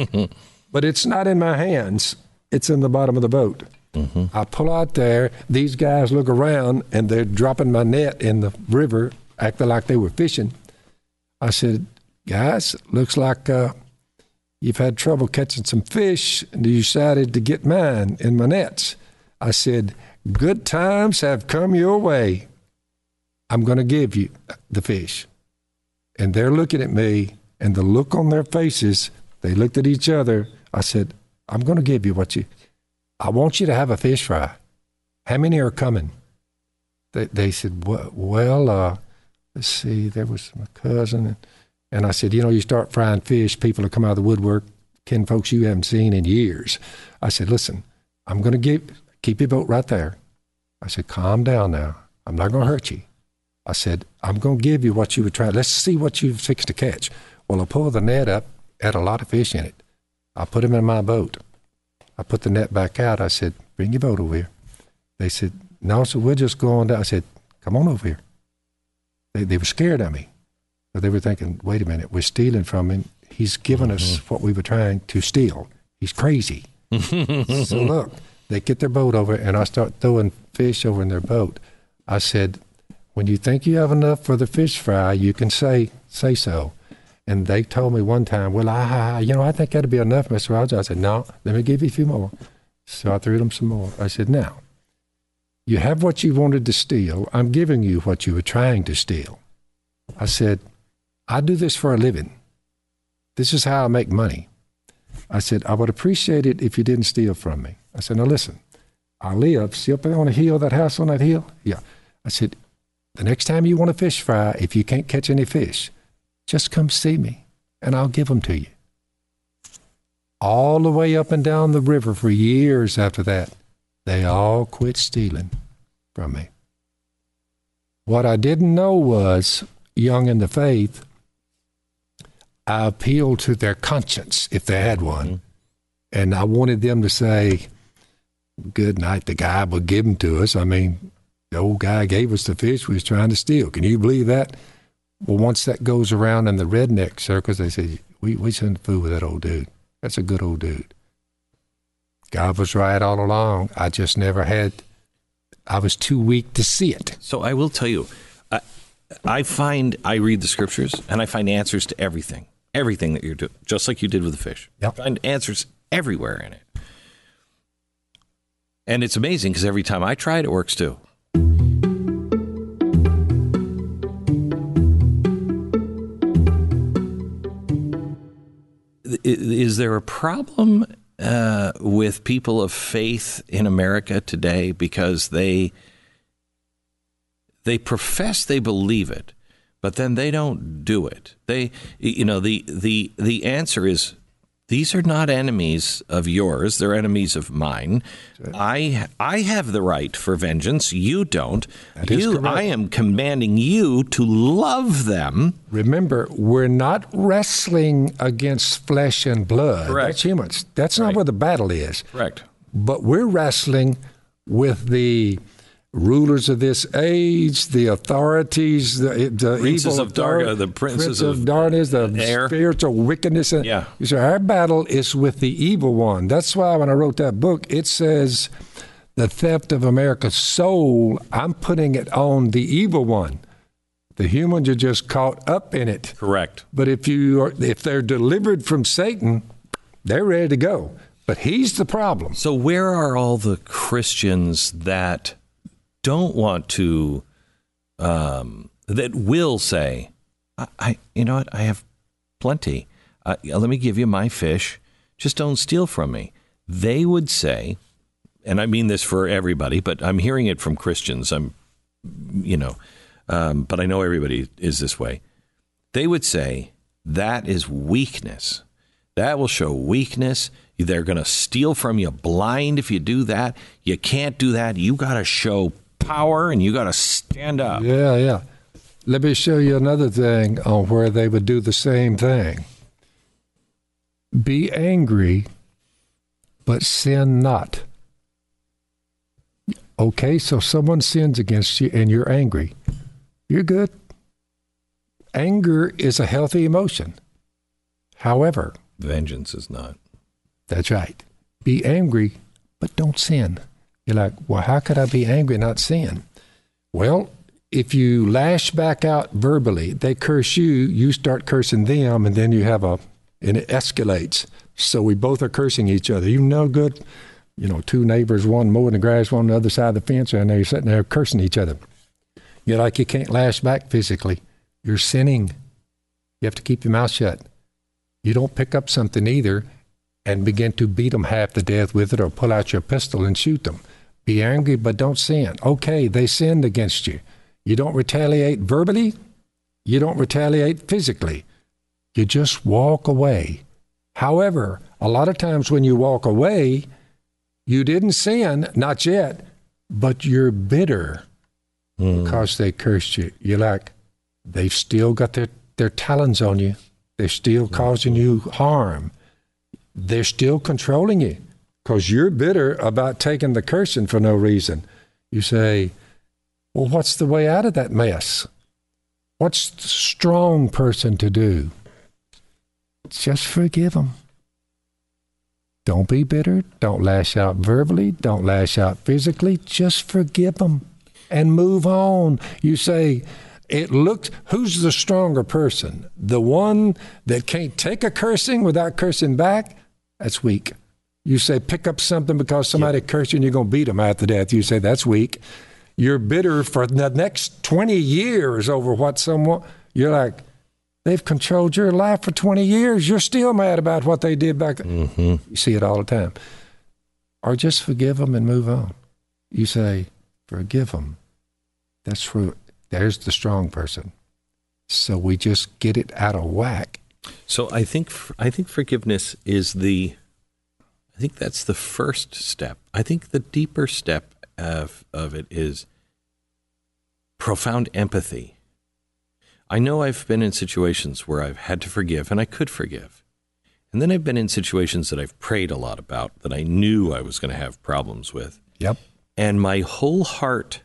But it's not in my hands. It's in the bottom of the boat. Mm-hmm. I pull out there. These guys look around, and they're dropping my net in the river, acting like they were fishing. I said, guys, looks like uh, you've had trouble catching some fish, and you decided to get mine in my nets. I said, good times have come your way. I'm going to give you the fish. And they're looking at me, and the look on their faces, they looked at each other. I said, I'm going to give you what you, I want you to have a fish fry. How many are coming? They, they said, well, uh, let's see, there was my cousin. And, and I said, you know, you start frying fish, people will come out of the woodwork, kin folks you haven't seen in years. I said, listen, I'm going to give, keep your boat right there. I said, calm down now. I'm not going to hurt you. I said, I'm going to give you what you were trying. Let's see what you fixed to catch. Well, I pulled the net up, had a lot of fish in it. I put them in my boat. I put the net back out. I said, bring your boat over here. They said, no, so we're just going down. I said, come on over here. They, they were scared of me. But they were thinking, wait a minute, we're stealing from him. He's given mm-hmm. us what we were trying to steal. He's crazy. So look, they get their boat over, and I start throwing fish over in their boat. I said, when you think you have enough for the fish fry, you can say say so. And they told me one time, well, I, you know, I think that'd be enough, Mister Rogers. I said, no, let me give you a few more. So I threw them some more. I said, now, you have what you wanted to steal. I'm giving you what you were trying to steal. I said, I do this for a living. This is how I make money. I said, I would appreciate it if you didn't steal from me. I said, now listen, I live, see up there on the hill, that house on that hill? Yeah. I said, the next time you want a fish fry, if you can't catch any fish, just come see me, and I'll give them to you. All the way up and down the river for years after that, they all quit stealing from me. What I didn't know was, young in the faith, I appealed to their conscience, if they had one, mm-hmm. and I wanted them to say, good night, the guy would give them to us. I mean, the old guy gave us the fish we was trying to steal. Can you believe that? Well, once that goes around in the redneck circles, they say, we, we shouldn't fool with that old dude. That's a good old dude. God was right all along. I just never had, I was too weak to see it. So I will tell you, I, I find, I read the scriptures, and I find answers to everything. everything that you're doing, just like you did with the fish. Yep. Find answers everywhere in it. And it's amazing because every time I try it, it works too. Is there a problem uh, with people of faith in America today because they they profess they believe it, but then they don't do it? They, you know, the the the answer is, these are not enemies of yours; they're enemies of mine. Right. I I have the right for vengeance. You don't. That is you, correct. I am commanding you to love them. Remember, we're not wrestling against flesh and blood. Correct. That's humans. That's not Right. where the battle is. Correct. But we're wrestling with the rulers of this age, the authorities, the, the Princes evil of Darga, dar- the princes prince of of darkness, the air. spiritual wickedness. Yeah. So our battle is with the evil one. That's why when I wrote that book, it says the theft of America's soul, I'm putting it on the evil one. The humans are just caught up in it. Correct. But if you are, if they're delivered from Satan, they're ready to go. But he's the problem. So where are all the Christians that don't want to, um, that will say, I, I, you know what, I have plenty. Uh, let me give you my fish. Just don't steal from me. They would say, and I mean this for everybody, but I'm hearing it from Christians. I'm, you know, um, but I know everybody is this way. They would say that is weakness. That will show weakness. They're going to steal from you blind if you do that. You can't do that. You got to show power and you got to stand up. Yeah, yeah. Let me show you another thing on where they would do the same thing. Be angry, but sin not. Okay, so someone sins against you and you're angry. You're good. Anger is a healthy emotion. However, Vengeance is not. that's right. Be angry, but don't sin. You're like, well, how could I be angry and not sin? Well, if you lash back out verbally, they curse you, you start cursing them, and then you have a, and it escalates. So we both are cursing each other. You know good, you know, two neighbors, one mowing the grass, one on the other side of the fence, and they're sitting there cursing each other. You're like, you can't lash back physically. You're sinning. You have to keep your mouth shut. You don't pick up something either and begin to beat them half to death with it or pull out your pistol and shoot them. Be angry, but don't sin. Okay, they sinned against you. You don't retaliate verbally. You don't retaliate physically. You just walk away. However, a lot of times when you walk away, you didn't sin, not yet, but you're bitter mm. because they cursed you. You're like, they've still got their, their talons on you. They're still causing you harm. They're still controlling you because you're bitter about taking the cursing for no reason. You say, well, what's the way out of that mess? What's the strong person to do? Just forgive them. Don't be bitter. Don't lash out verbally. Don't lash out physically. Just forgive them and move on. You say, it looked, who's the stronger person? The one that can't take a cursing without cursing back? That's weak. You say, pick up something because somebody yep. cursed you and you're going to beat them after death. You say, that's weak. You're bitter for the next twenty years over what someone, you're like, they've controlled your life for twenty years. You're still mad about what they did back then. Mm-hmm. You see it all the time. Or just forgive them and move on. You say, forgive them. That's true. There's the strong person. So we just get it out of whack. So I think I think forgiveness is the, I think that's the first step. I think the deeper step of, of it is profound empathy. I know I've been in situations where I've had to forgive and I could forgive. And then I've been in situations that I've prayed a lot about that I knew I was going to have problems with. Yep. And my whole heart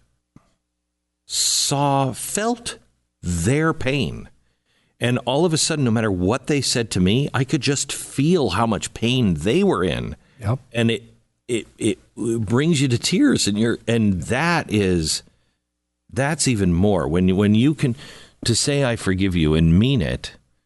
saw, felt their pain. And all of a sudden, no matter what they said to me, I could just feel how much pain they were in. Yep. And it, it, it brings you to tears. And you're, and that is, that's even more when you, when you can, to say, I forgive you and mean it,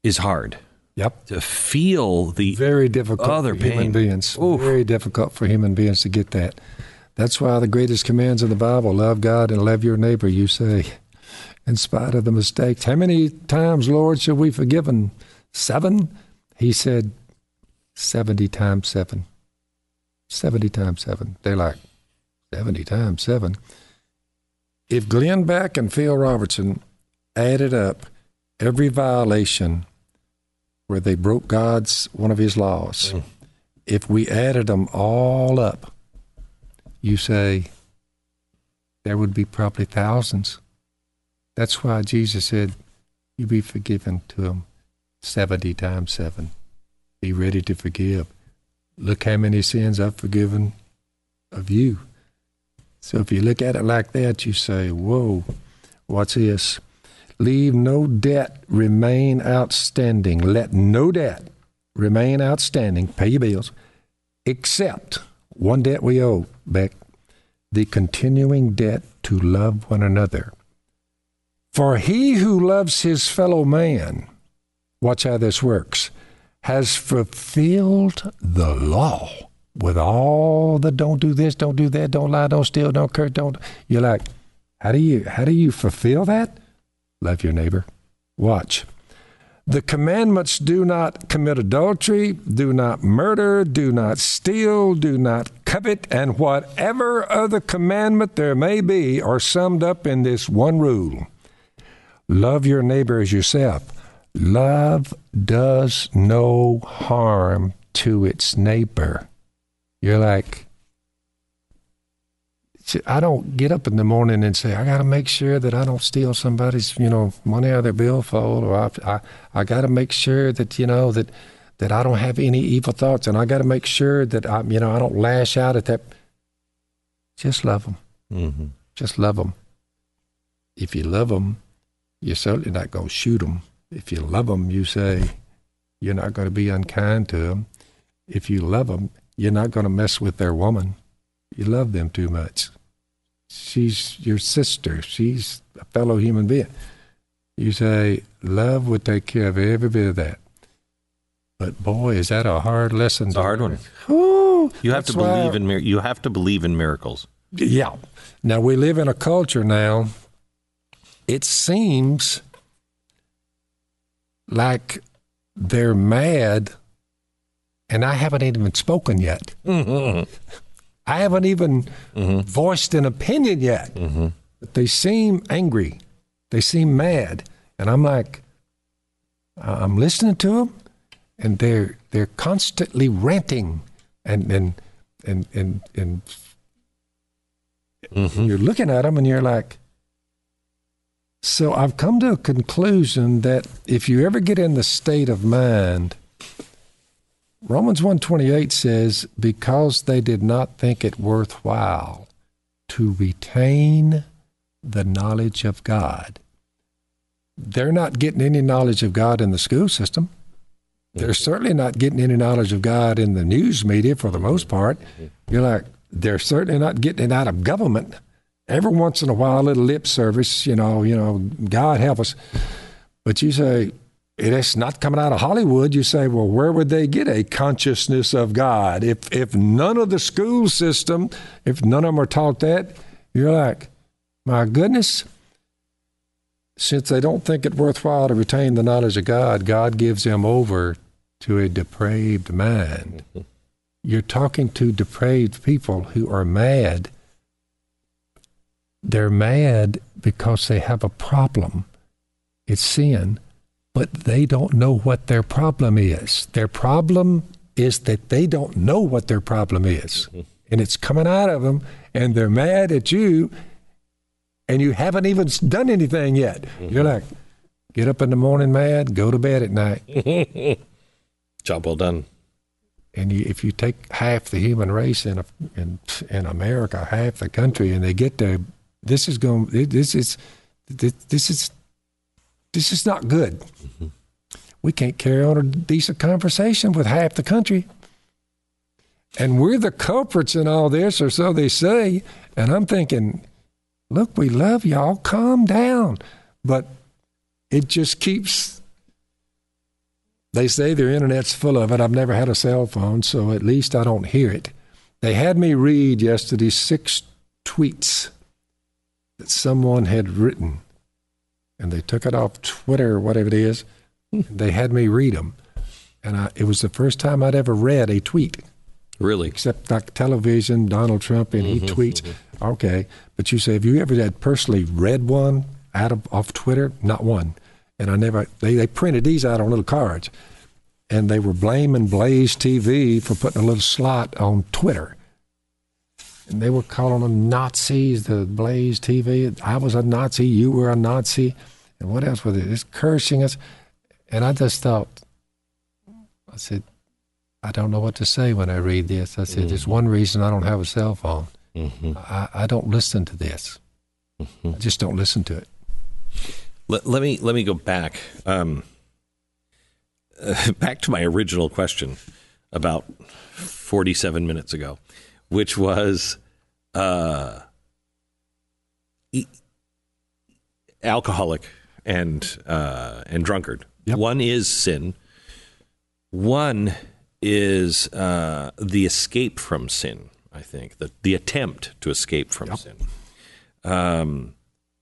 is hard. Yep. To feel the very difficult other for human pain. beings. Oof. Very difficult for human beings to get that. That's why the greatest commands in the Bible, love God and love your neighbor, you say, in spite of the mistakes. How many times, Lord, shall we forgive him? Seven? He said, seventy times seven. seventy times seven. They're like, seventy times seven. If Glenn Beck and Phil Robertson added up every violation where they broke God's, one of his laws, mm. if we added them all up, you say there would be probably thousands. That's why Jesus said, you be forgiven to them seventy times seven. Be ready to forgive. Look how many sins I've forgiven of you. So if you look at it like that, you say, whoa, what's this? Leave no debt remain outstanding. Let no debt remain outstanding. Pay your bills. Except one debt we owe, Beck, the continuing debt to love one another. For he who loves his fellow man, watch how this works, has fulfilled the law with all the don't do this, don't do that, don't lie, don't steal, don't curse, don't. You're like, how do you, how do you fulfill that? Love your neighbor. Watch. The commandments: do not commit adultery, do not murder, do not steal, do not covet, and whatever other commandment there may be are summed up in this one rule. Love your neighbor as yourself. Love does no harm to its neighbor. You're like, I don't get up in the morning and say, I got to make sure that I don't steal somebody's, you know, money out of their billfold, or I, I, I got to make sure that, you know, that, that I don't have any evil thoughts, and I got to make sure that I, you know, I don't lash out at that. Just love them. Mm-hmm. Just love them. If you love them, you're certainly not going to shoot them. If you love them, you say you're not going to be unkind to them. If you love them, you're not going to mess with their woman. You love them too much. She's your sister. She's a fellow human being. You say, love would take care of every bit of that. But boy, is that a hard lesson. It's a hard one. Ooh, you have to believe in you have to believe in miracles. Yeah. Now we live in a culture now. It seems like they're mad, and I haven't even spoken yet. Mm-hmm. I haven't even mm-hmm. voiced an opinion yet. Mm-hmm. But they seem angry. They seem mad. And I'm like, I'm listening to them, and they're they're constantly ranting, and and and and, and mm-hmm. you're looking at them, and you're like. So I've come to a conclusion that if you ever get in the state of mind, Romans one twenty-eight says, because they did not think it worthwhile to retain the knowledge of God. They're not getting any knowledge of God in the school system. They're certainly not getting any knowledge of God in the news media for the most part. You're like, they're certainly not getting it out of government. Every once in a while, a little lip service, you know, you know, God help us. But you say, it's not coming out of Hollywood. You say, well, where would they get a consciousness of God? If if none of the school system, if none of them are taught that, you're like, my goodness. Since they don't think it worthwhile to retain the knowledge of God, God gives them over to a depraved mind. Mm-hmm. You're talking to depraved people who are mad. They're mad because they have a problem. It's sin, but they don't know what their problem is. Their problem is that they don't know what their problem is. Mm-hmm. And it's coming out of them, and they're mad at you, and you haven't even done anything yet. Mm-hmm. You're like, get up in the morning mad, go to bed at night. Job well done. And you, if you take half the human race in, a, in in America, half the country, and they get there, this is going. This is this is this is not good. Mm-hmm. We can't carry on a decent conversation with half the country, and we're the culprits in all this, or so they say. And I'm thinking, look, we love y'all. Calm down, but it just keeps They say their internet's full of it. I've never had a cell phone, so at least I don't hear it. They had me read yesterday six tweets that someone had written, and they took it off Twitter or whatever it is. They had me read them, and I, it was the first time I'd ever read a tweet. Really? Except like television, Donald Trump, and he mm-hmm, tweets. Mm-hmm. Okay, but you say, have you ever had personally read one out of off Twitter? Not one. And I never, they, they printed these out on little cards, and they were blaming Blaze T V for putting a little slot on Twitter. And they were calling them Nazis, the Blaze T V. I was a Nazi, you were a Nazi, and what else was it? It's cursing us. And I just thought, I said, I don't know what to say when I read this. I said, mm-hmm. there's one reason I don't have a cell phone. Mm-hmm. I, I don't listen to this. Mm-hmm. I just don't listen to it. Let, let me let me go back um, uh, back to my original question about forty-seven minutes ago, which was uh, e- alcoholic and uh, and drunkard. Yep. One is sin. One is uh, the escape from sin. I think the the attempt to escape from yep. sin. Um.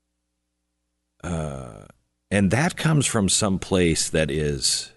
Uh, and that comes from some place that is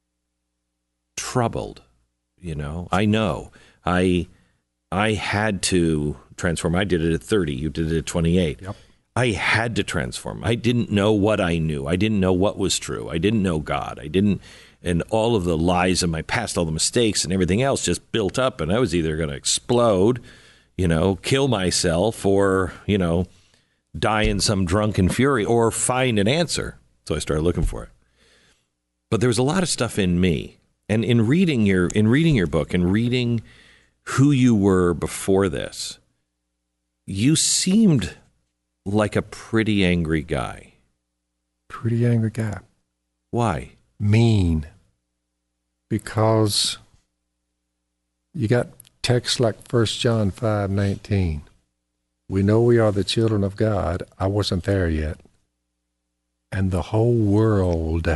troubled, you know. I know. I I had to transform. I did it at thirty. You did it at twenty-eight. Yep. I had to transform. I didn't know what I knew. I didn't know what was true. I didn't know God. I didn't, and all of the lies of my past, all the mistakes and everything else just built up, and I was either going to explode, you know, kill myself, or, you know, die in some drunken fury, or find an answer. So I started looking for it. But there was a lot of stuff in me. And in reading your in reading your book and reading who you were before this, you seemed like a pretty angry guy. Pretty angry guy. Why? Mean. Because you got texts like First John five nineteen. We know we are the children of God. I wasn't there yet. And the whole world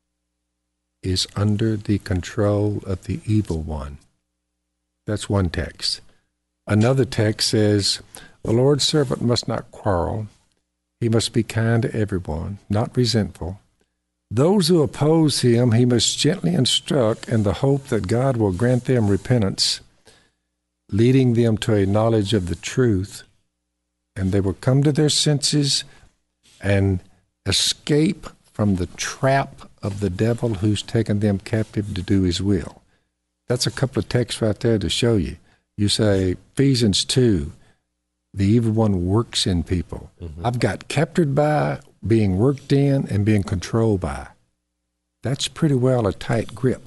is under the control of the evil one. That's one text. Another text says, the Lord's servant must not quarrel. He must be kind to everyone, not resentful. Those who oppose him, he must gently instruct in the hope that God will grant them repentance, leading them to a knowledge of the truth, and they will come to their senses and escape from the trap of the devil who's taken them captive to do his will. That's a couple of texts right there to show you. You say, Ephesians two, the evil one works in people. Mm-hmm. I've got captured by, being worked in, and being controlled by. That's pretty well a tight grip.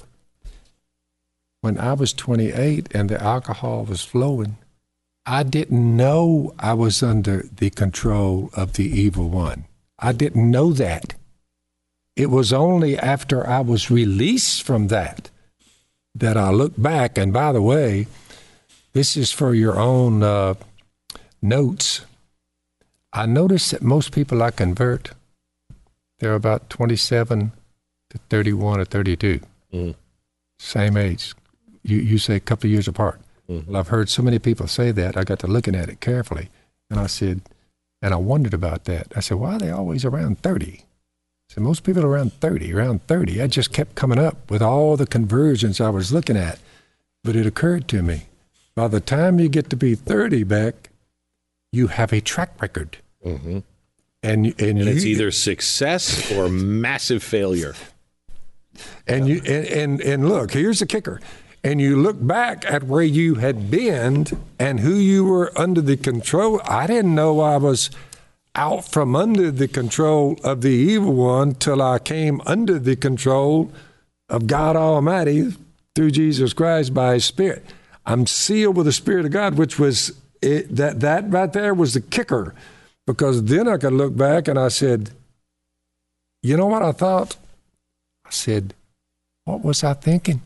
When I was twenty-eight and the alcohol was flowing, I didn't know I was under the control of the evil one. I didn't know that. It was only after I was released from that that I looked back. And by the way, this is for your own uh, notes. I noticed that most people I convert, they're about twenty-seven to thirty-one or thirty-two. Mm. Same age. You, you say a couple of years apart. Mm-hmm. Well, I've heard so many people say that. I got to looking at it carefully, and I said, and I wondered about that. I said, why are they always around thirty? I said, most people are around thirty, around thirty. I just kept coming up with all the conversions I was looking at. But it occurred to me, by the time you get to be thirty, Beck, you have a track record. Mm-hmm. And, and, and you, it's either success or massive failure. And, you, and, and, and look, here's the kicker. And you look back at where you had been and who you were under the control. I didn't know I was out from under the control of the evil one till I came under the control of God Almighty through Jesus Christ by his Spirit. I'm sealed with the Spirit of God, which was it, that that right there was the kicker, because then I could look back and I said, you know what I thought? I said, what was I thinking?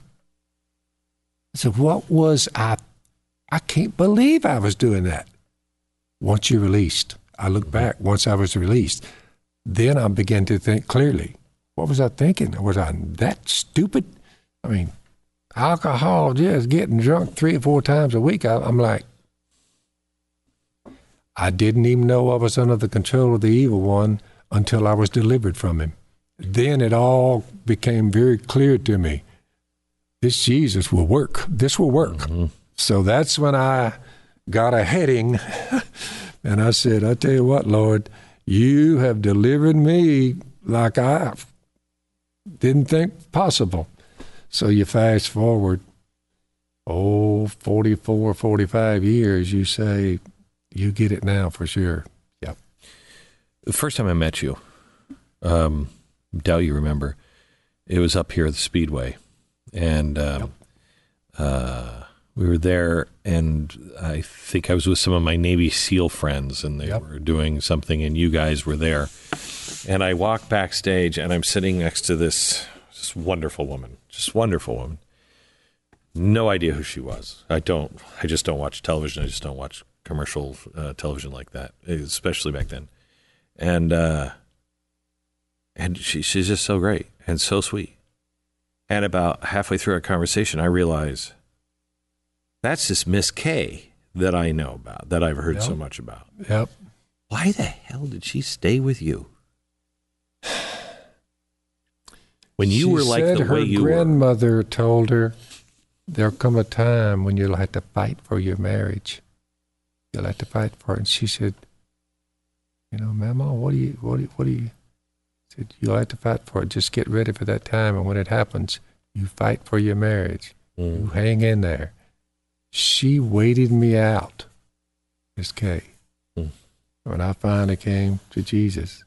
I said, what was I? I can't believe I was doing that. Once you're released, I look back, once I was released, then I began to think clearly. What was I thinking? Was I that stupid? I mean, alcohol, just getting drunk three or four times a week. I, I'm like, I didn't even know I was under the control of the evil one until I was delivered from him. Then it all became very clear to me. This Jesus will work. This will work. Mm-hmm. So that's when I got a heading, and I said, I tell you what, Lord, you have delivered me like I didn't think possible. So you fast forward, oh, forty-four, forty-five years, you say, you get it now for sure. Yep. The first time I met you, um, doubt you remember, it was up here at the Speedway. And um, yep. uh, we were there, and I think I was with some of my Navy SEAL friends, and they yep. were doing something, and you guys were there. And I walked backstage, and I'm sitting next to this, this wonderful woman, just wonderful woman. No idea who she was. I don't. I just don't watch television. I just don't watch commercial uh, television like that, especially back then. And uh, and she, she's just so great and so sweet. And about halfway through our conversation, I realize that's this Miss K that I know about, that I've heard yep. so much about. Yep. Why the hell did she stay with you? When you she were like the way you were. Her grandmother told her, there'll come a time when you'll have to fight for your marriage. You'll have to fight for it. And she said, you know, Mama, what do you, what do you, what do you, said, you'll have to fight for it. Just get ready for that time. And when it happens, you fight for your marriage. Mm. You hang in there. She waited me out, Miss Kay. Mm. When I finally came to Jesus,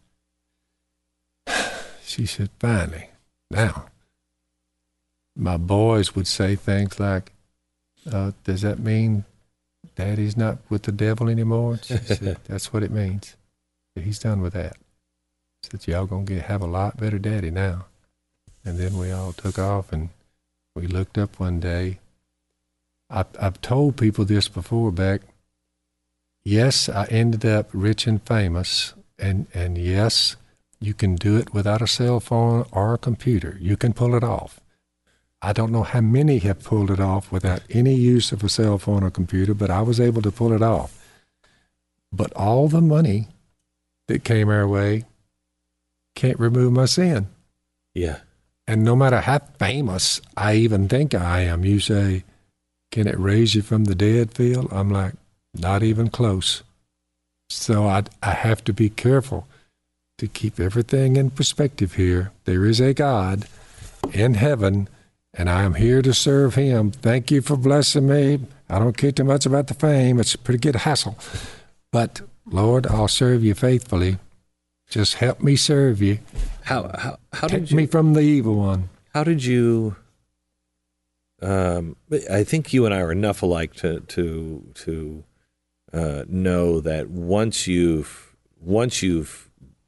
she said, finally, now, my boys would say things like, uh, does that mean Daddy's not with the devil anymore? She said, that's what it means. He's done with that. She said, y'all going to get have a lot better daddy now. And then we all took off, and we looked up one day. I, I've told people this before, Beck. Yes, I ended up rich and famous, and, and yes, you can do it without a cell phone or a computer. You can pull it off. I don't know how many have pulled it off without any use of a cell phone or computer, but I was able to pull it off. But all the money that came our way can't remove my sin. Yeah. And no matter how famous I even think I am, you say, can it raise you from the dead, Phil? I'm like, not even close. So I, I have to be careful to keep everything in perspective here. There is a God in heaven, and I am here to serve him. Thank you for blessing me. I don't care too much about the fame. It's a pretty good hassle. But, Lord, I'll serve you faithfully. Just help me serve you. How how how Take did you, me from the evil one. How did you? Um, I think you and I are enough alike to to to uh, know that once you've once you've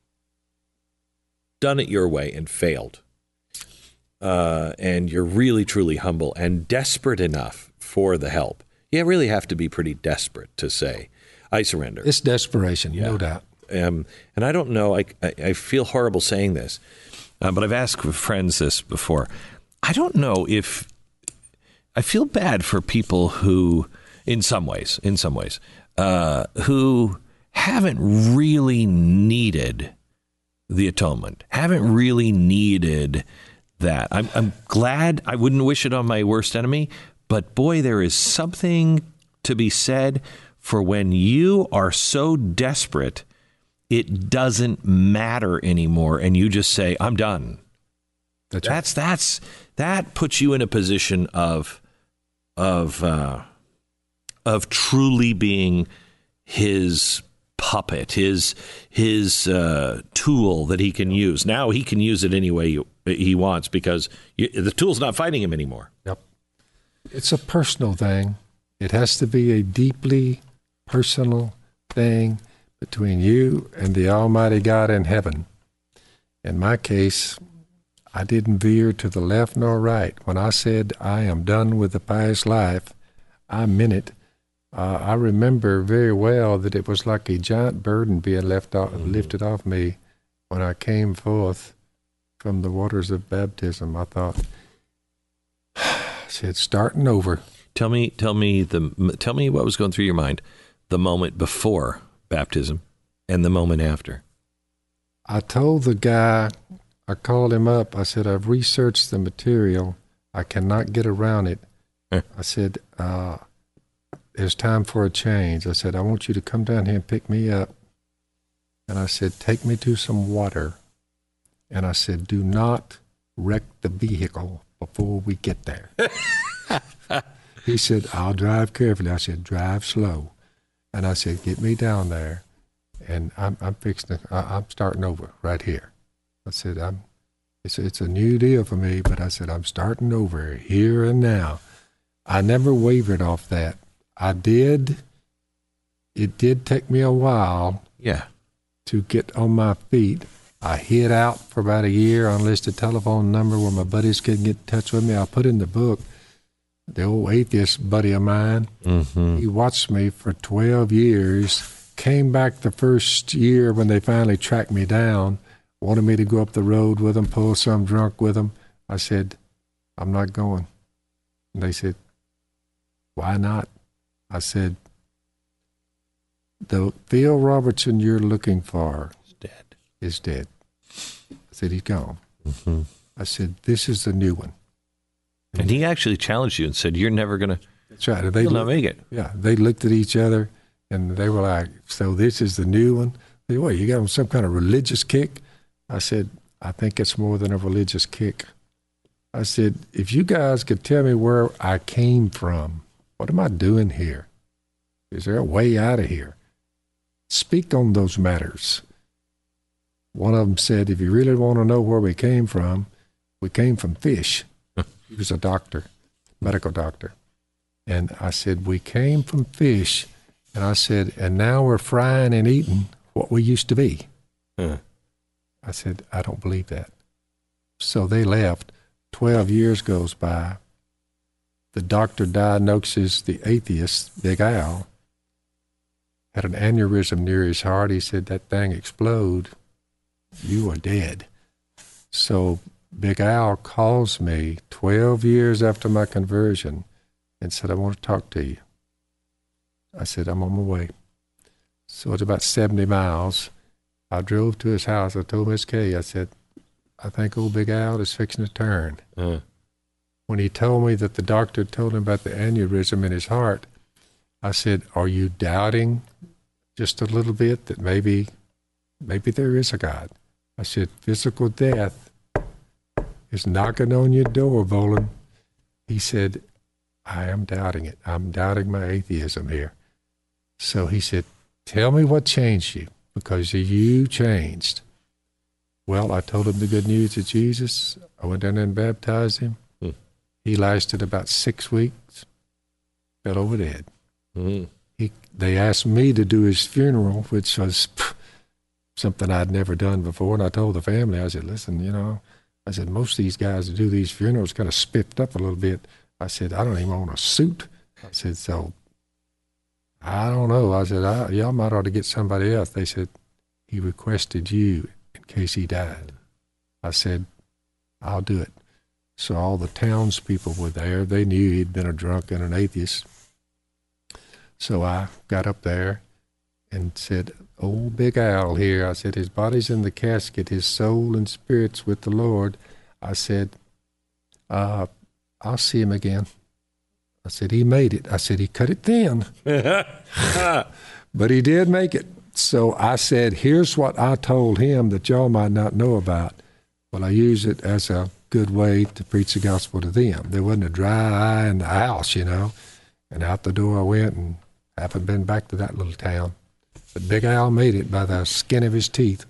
done it your way and failed, uh, and you're really truly humble and desperate enough for the help, you really have to be pretty desperate to say, "I surrender." It's desperation, yeah. no doubt. Um, and I don't know, I, I, I feel horrible saying this, uh, but I've asked friends this before. I don't know if, I feel bad for people who, in some ways, in some ways, uh, who haven't really needed the atonement, haven't really needed that. I'm, I'm glad, I wouldn't wish it on my worst enemy, but boy, there is something to be said for when you are so desperate it doesn't matter anymore, and you just say, I'm done. That's that's, right. that's that puts you in a position of of uh, of truly being his puppet, his his uh, tool that he can use. Now he can use it any way he wants because you, the tool's not fighting him anymore. Yep. It's a personal thing. It has to be a deeply personal thing between you and the Almighty God in heaven. In my case, I didn't veer to the left nor right. When I said I am done with the past life, I meant it. Uh, I remember very well that it was like a giant burden being left off, mm-hmm. lifted off me when I came forth from the waters of baptism. I thought, said, starting over. Tell me, tell me the, tell me what was going through your mind, the moment before baptism and the moment after. I told the guy, I called him up. I said, I've researched the material. I cannot get around it. Huh. I said, uh, there's time for a change. I said, I want you to come down here and pick me up. And I said, take me to some water. And I said, do not wreck the vehicle before we get there. He said, I'll drive carefully. I said, drive slow. And I said, get me down there. And I'm, I'm fixing to, I, I'm starting over right here. I said, I'm, it's, it's a new deal for me, but I said, I'm starting over here and now. I never wavered off that. I did, it did take me a while Yeah. to get on my feet. I hid out for about a year, unlisted telephone number where my buddies couldn't get in touch with me. I put in the book, the old atheist buddy of mine, Mm-hmm. he watched me for twelve years, came back the first year when they finally tracked me down, wanted me to go up the road with them, pull some drunk with them. I said, I'm not going. And they said, why not? I said, the Phil Robertson you're looking for It's dead. is dead. I said, he's gone. Mm-hmm. I said, this is the new one. And he actually challenged you and said, you're never going to, That's right. And they you'll not looked, make it. yeah, they looked at each other and they were like, so this is the new one? They said, what, you got on some kind of religious kick? I said, I think it's more than a religious kick. I said, if you guys could tell me where I came from, what am I doing here? Is there a way out of here? Speak on those matters. One of them said, if you really want to know where we came from, we came from fish. He was a doctor, medical doctor. And I said, we came from fish. And I said, and now we're frying and eating what we used to be. Huh. I said, I don't believe that. So they left. Twelve years goes by. The doctor diagnoses the atheist, Big Al, had an aneurysm near his heart. He said, that thing explode. You are dead. So Big Al calls me twelve years after my conversion and said, I want to talk to you. I said, I'm on my way. So it's about seventy miles. I drove to his house. I told Miss Kay, I said, I think old Big Al is fixing to turn. Uh, When he told me that the doctor told him about the aneurysm in his heart, I said, are you doubting just a little bit that maybe, maybe there is a God? I said, physical death is knocking on your door, Volan. He said, I am doubting it. I'm doubting my atheism here. So he said, tell me what changed you, because you changed. Well, I told him the good news of Jesus. I went down there and baptized him. Hmm. He lasted about six weeks, fell over dead. mm. He, they asked me to do his funeral, which was pff, something I'd never done before. And I told the family, I said, listen, you know, I said, most of these guys that do these funerals kind of spiffed up a little bit. I said, I don't even own a suit. I said, so I don't know. I said, I, y'all might ought to get somebody else. They said, he requested you in case he died. I said, I'll do it. So all the townspeople were there. They knew he'd been a drunk and an atheist. So I got up there and said, old Big Al here. I said, his body's in the casket, his soul and spirit's with the Lord. I said, uh, I'll see him again. I said, he made it. I said, he cut it thin. But he did make it. So I said, here's what I told him that y'all might not know about. Well, I use it as a good way to preach the gospel to them. There wasn't a dry eye in the house, you know. And out the door I went and haven't been back to that little town. But Big Al made it by the skin of his teeth.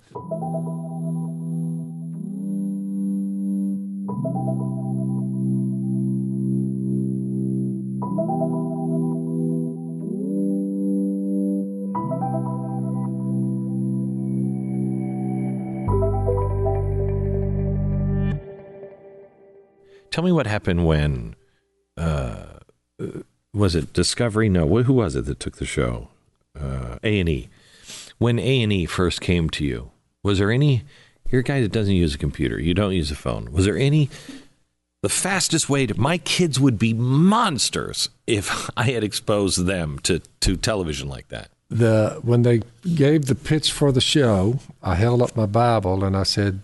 Tell me what happened when, uh, was it Discovery? No, who was it that took the show? Uh, A and E. When A and E first came to you, was there any, you're a guy that doesn't use a computer, you don't use a phone. Was there any the fastest way to, my kids would be monsters if I had exposed them to, to television like that. The when they gave the pitch for the show, I held up my Bible and I said,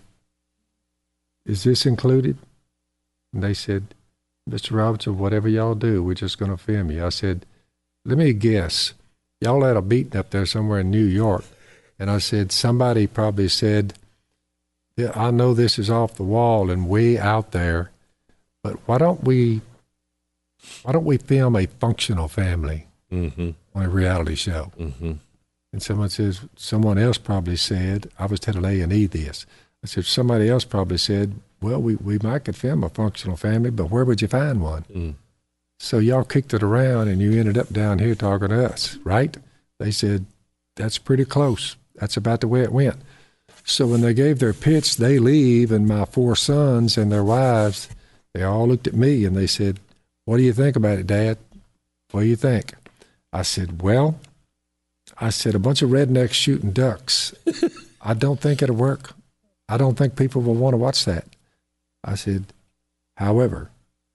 "Is this included?" And they said, "Mister Robinson, whatever y'all do, we're just going to film you." I said, "Let me guess. Y'all had a beating up there somewhere in New York." And I said, somebody probably said, "Yeah, I know this is off the wall and way out there, but why don't we, why don't we film a functional family mm-hmm. on a reality show?" Mm-hmm. And someone says, someone else probably said, I was telling A and E this. I said, somebody else probably said, well, we, we might could film a functional family, but where would you find one? Mm. So y'all kicked it around and you ended up down here talking to us, right? They said, that's pretty close. That's about the way it went. So when they gave their pitch, they leave, and my four sons and their wives, they all looked at me and they said, what do you think about it, Dad? What do you think? I said, well, I said, a bunch of rednecks shooting ducks. I don't think it'll work. I don't think people will want to watch that. I said, however,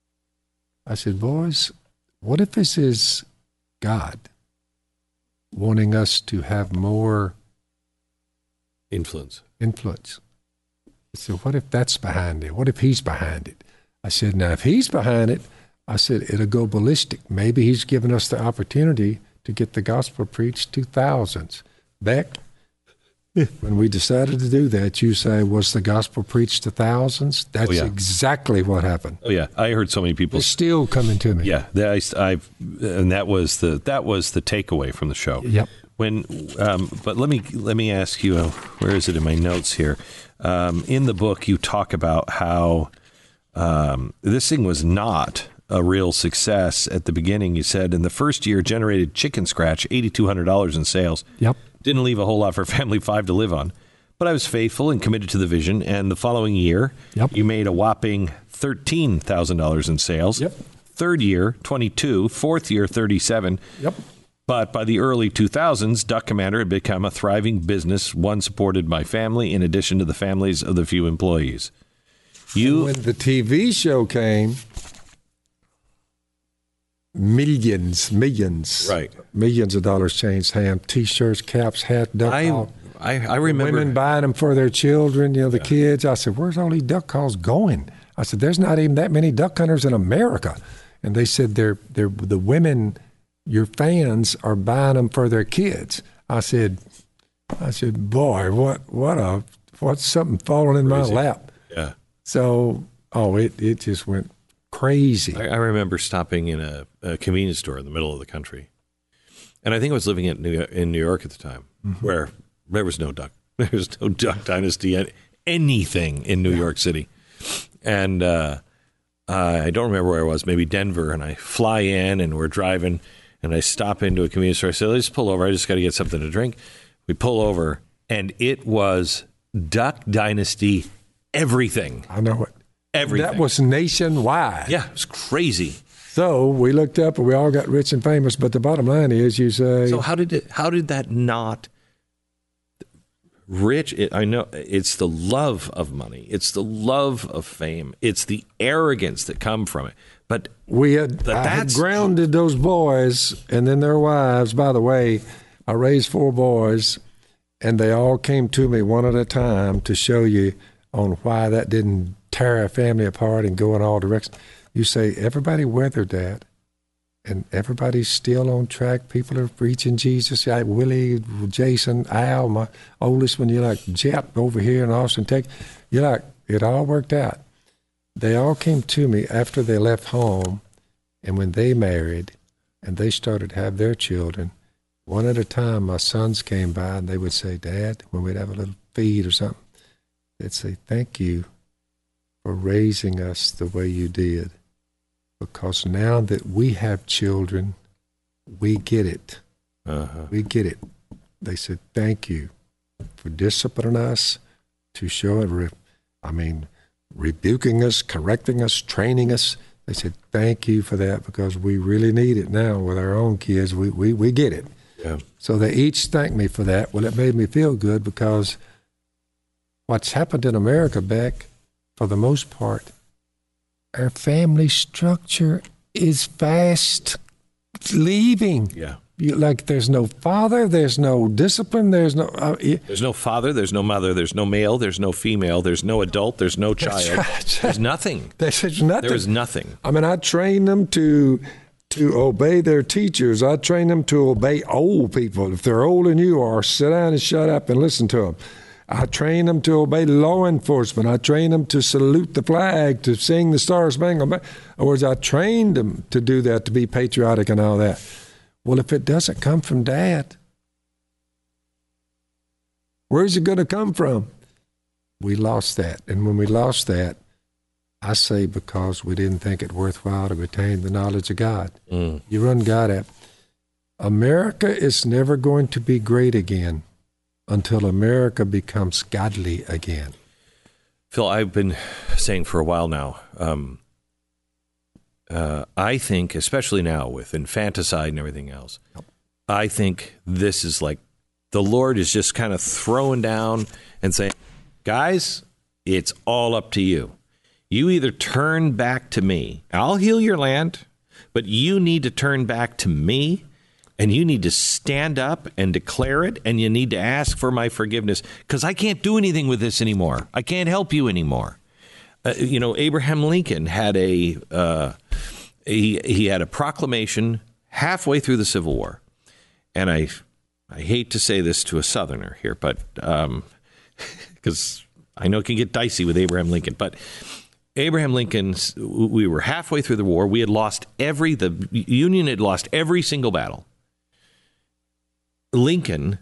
I said, boys, what if this is God wanting us to have more influence? Influence. I said, what if that's behind it? What if he's behind it? I said, now, if he's behind it, I said, it'll go ballistic. Maybe he's given us the opportunity to get the gospel preached to thousands. Beck, when we decided to do that, you say, was the gospel preached to thousands? That's oh, yeah. exactly what happened. Oh yeah, I heard so many people. They're still coming to me. Yeah, I, I've, and that was the that was the takeaway from the show. Yep. When, um, but let me let me ask you, uh, where is it in my notes here? Um, in the book, you talk about how um, this thing was not a real success at the beginning. You said in the first year generated chicken scratch eight thousand two hundred dollars in sales. Yep. Didn't leave a whole lot for family five to live on. But I was faithful and committed to the vision. And the following year, yep. you made a whopping thirteen thousand dollars in sales. Yep. Third year, twenty-two. Fourth year, thirty-seven. Yep. But by the early two thousands, Duck Commander had become a thriving business, one supported by family in addition to the families of the few employees. You, and when the T V show came, millions, millions, right. millions of dollars changed hands. T-shirts, caps, hats, duck I, calls. I, I remember. Women buying them for their children, you know, the yeah. kids. I said, where's all these duck calls going? I said, there's not even that many duck hunters in America. And they said, they're, they're the women, your fans are buying them for their kids. I said, I said, boy, what, what a, what's something falling in Crazy. my lap? Yeah. So, oh, it, it just went crazy. I, I remember stopping in a, a convenience store in the middle of the country. And I think I was living in New, in New York at the time, mm-hmm. where there was no duck. There was no Duck Dynasty, anything in New yeah. York City. And uh, I don't remember where I was, maybe Denver. And I fly in and we're driving and I stop into a convenience store. I said, let's pull over. I just got to get something to drink. We pull over and it was Duck Dynasty everything. I know it. Everything. That was nationwide. Yeah, it was crazy. So we looked up and we all got rich and famous. But the bottom line is, you say. So how did it? How did that not? Rich. It, I know it's the love of money. It's the love of fame. It's the arrogance that come from it. But we had, but I that's, had grounded those boys and then their wives. By the way, I raised four boys, and they all came to me one at a time to show you on why that didn't tear our family apart and go in all directions. You say, everybody weathered that, and everybody's still on track. People are preaching Jesus. Like Willie, Jason, Al, my oldest one, you're like Jep over here in Austin, Texas. You're like, it all worked out. They all came to me after they left home, and when they married, and they started to have their children, one at a time, my sons came by, and they would say, Dad, when we'd have a little feed or something, they'd say, thank you for raising us the way you did. Because now that we have children, we get it. Uh-huh. We get it. They said, thank you for disciplining us, to show it. I mean, rebuking us, correcting us, training us. They said, thank you for that, because we really need it now with our own kids. We, we, we get it. Yeah. So they each thanked me for that. Well, it made me feel good, because what's happened in America, Beck, for the most part, our family structure is fast leaving. Yeah. You, like there's no father, there's no discipline, there's no... Uh, it, there's no father, there's no mother, there's no male, there's no female, there's no adult, there's no child. Right. There's nothing. There's nothing. There is nothing. I mean, I train them to to obey their teachers. I train them to obey old people. If they're older than you are, sit down and shut up and listen to them. I train them to obey law enforcement. I train them to salute the flag, to sing the Star Spangled Banner. In other words, I trained them to do that, to be patriotic and all that. Well, if it doesn't come from Dad, where's it going to come from? We lost that. And when we lost that, I say because we didn't think it worthwhile to retain the knowledge of God. Mm. You run God out. America is never going to be great again until America becomes godly again. Phil, I've been saying for a while now, um, uh, I think, especially now with infanticide and everything else, yep. I think this is like the Lord is just kind of throwing down and saying, guys, it's all up to you. You either turn back to me. I'll heal your land, but you need to turn back to me, and you need to stand up and declare it, and you need to ask for my forgiveness, because I can't do anything with this anymore. I can't help you anymore. Uh, you know, Abraham Lincoln had a uh, he he had a proclamation halfway through the Civil War, and I I hate to say this to a Southerner here, but um, because I know it can get dicey with Abraham Lincoln, but Abraham Lincoln, we were halfway through the war. We had lost every, the Union had lost every single battle. Lincoln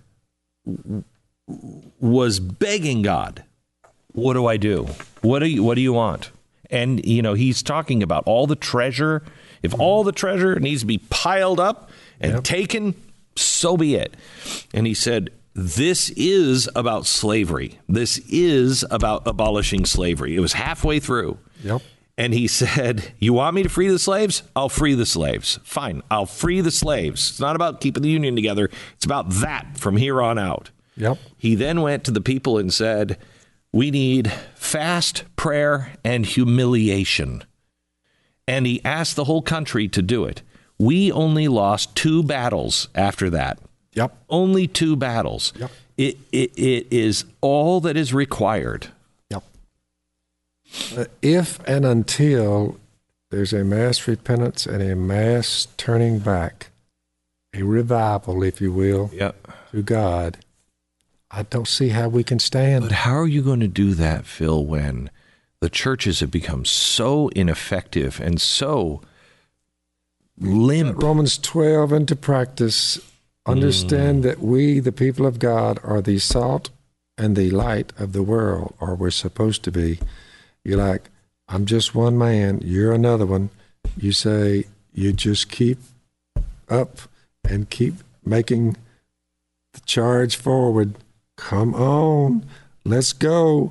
was begging God, what do I do? What do you, what do you want? And, you know, he's talking about all the treasure. If all the treasure needs to be piled up and yep. taken, so be it. And he said, this is about slavery. This is about abolishing slavery. It was halfway through. Yep. And he said, you want me to free the slaves? I'll free the slaves. Fine. I'll free the slaves. It's not about keeping the Union together. It's about that from here on out. Yep. He then went to the people and said, we need fast, prayer, and humiliation. And he asked the whole country to do it. We only lost two battles after that. Yep. Only two battles. Yep. It, it, it is all that is required. Yep. Uh, if and until there's a mass repentance and a mass turning back, a revival, if you will, yep. to God, I don't see how we can stand. But how are you going to do that, Phil, when the churches have become so ineffective and so limp? Put Romans twelve into practice. Understand mm. that we, the people of God, are the salt and the light of the world, or we're supposed to be. You're like, I'm just one man, you're another one. You say, you just keep up and keep making the charge forward. Come on, let's go.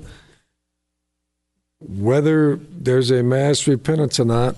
Whether there's a mass repentance or not,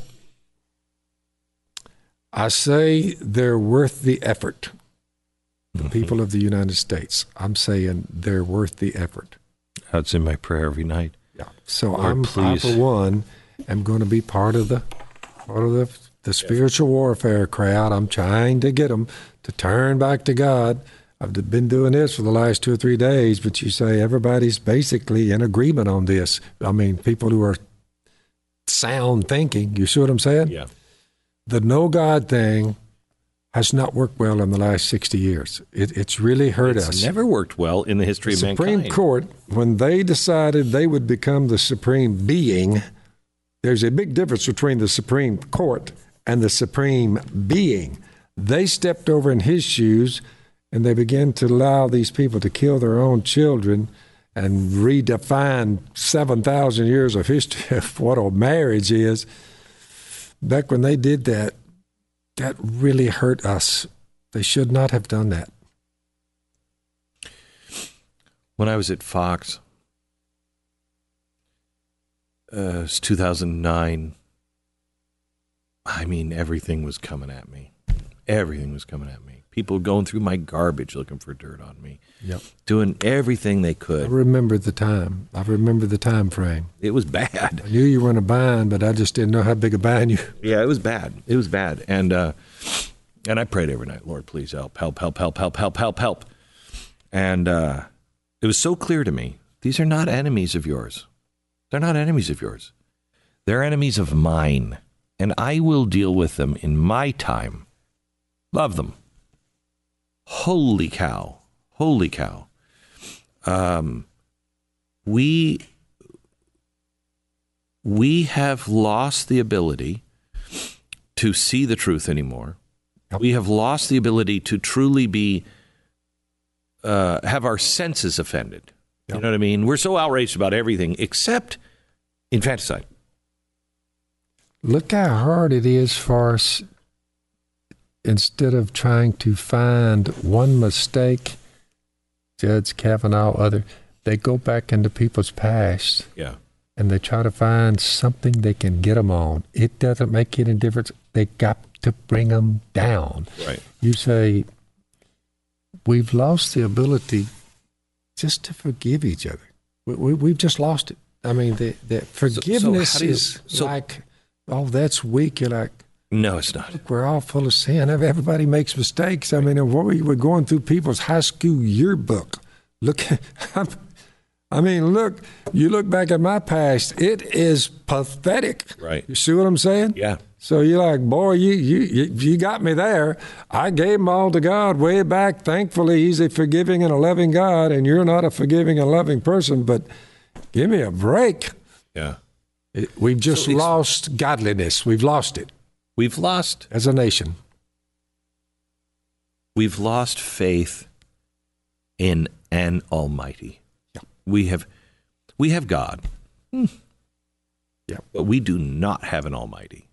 I say they're worth the effort. The people of the United States, I'm saying they're worth the effort. That's in my prayer every night. Yeah. So Lord, I'm, I, for one, am going to be part of the part of the the spiritual warfare crowd. I'm trying to get them to turn back to God. I've been doing this for the last two or three days, but you say everybody's basically in agreement on this. I mean, people who are sound thinking. You see what I'm saying? Yeah. The no God thing has not worked well in the last sixty years. It, it's really hurt it's us. It's never worked well in the history the of Supreme mankind. Court, when they decided they would become the supreme being, there's a big difference between the Supreme Court and the supreme being. They stepped over in his shoes, and they began to allow these people to kill their own children and redefine seven thousand years of history of what a marriage is. Back when they did that, that really hurt us. They should not have done that. When I was at Fox, uh, it was two thousand nine. I mean, everything was coming at me. Everything was coming at me. People going through my garbage looking for dirt on me. Yep. Doing everything they I could. remember the time. I remember the time frame. It was bad. I knew you were in a bind, but I just didn't know how big a bind you. Yeah, it was bad. It was bad. And uh, and I prayed every night, Lord, please help, help, help, help, help, help, help, help. And uh, it was so clear to me, these are not enemies of yours. They're not enemies of yours. They're enemies of mine. And I will deal with them in my time. Love them. Holy cow. Holy cow. Um, we, we have lost the ability to see the truth anymore. Yep. We have lost the ability to truly be, uh, have our senses offended. Yep. You know what I mean? We're so outraged about everything except infanticide. Look how hard it is for us, instead of trying to find one mistake, Judge Kavanaugh, other, they go back into people's past. Yeah. And they try to find something they can get them on. It doesn't make any difference. They got to bring them down. Right. You say, we've lost the ability just to forgive each other. We, we, we've just lost it. I mean, the, the forgiveness so, so you, is so, like, oh, that's weak. You're like, no, it's not. look, we're all full of sin. Everybody makes mistakes. I mean, we were going through people's high school yearbook. Look, I mean, look, you look back at my past, it is pathetic. Right. You see what I'm saying? Yeah. So you're like, boy, you, you, you, you got me there. I gave them all to God way back. Thankfully, he's a forgiving and a loving God, and you're not a forgiving and loving person, but give me a break. Yeah. It, we've just So ex- lost godliness. We've lost it We've lost as a nation. we've lost faith in an almighty. Yeah. We have we have God. Hmm. Yeah. But we do not have an almighty.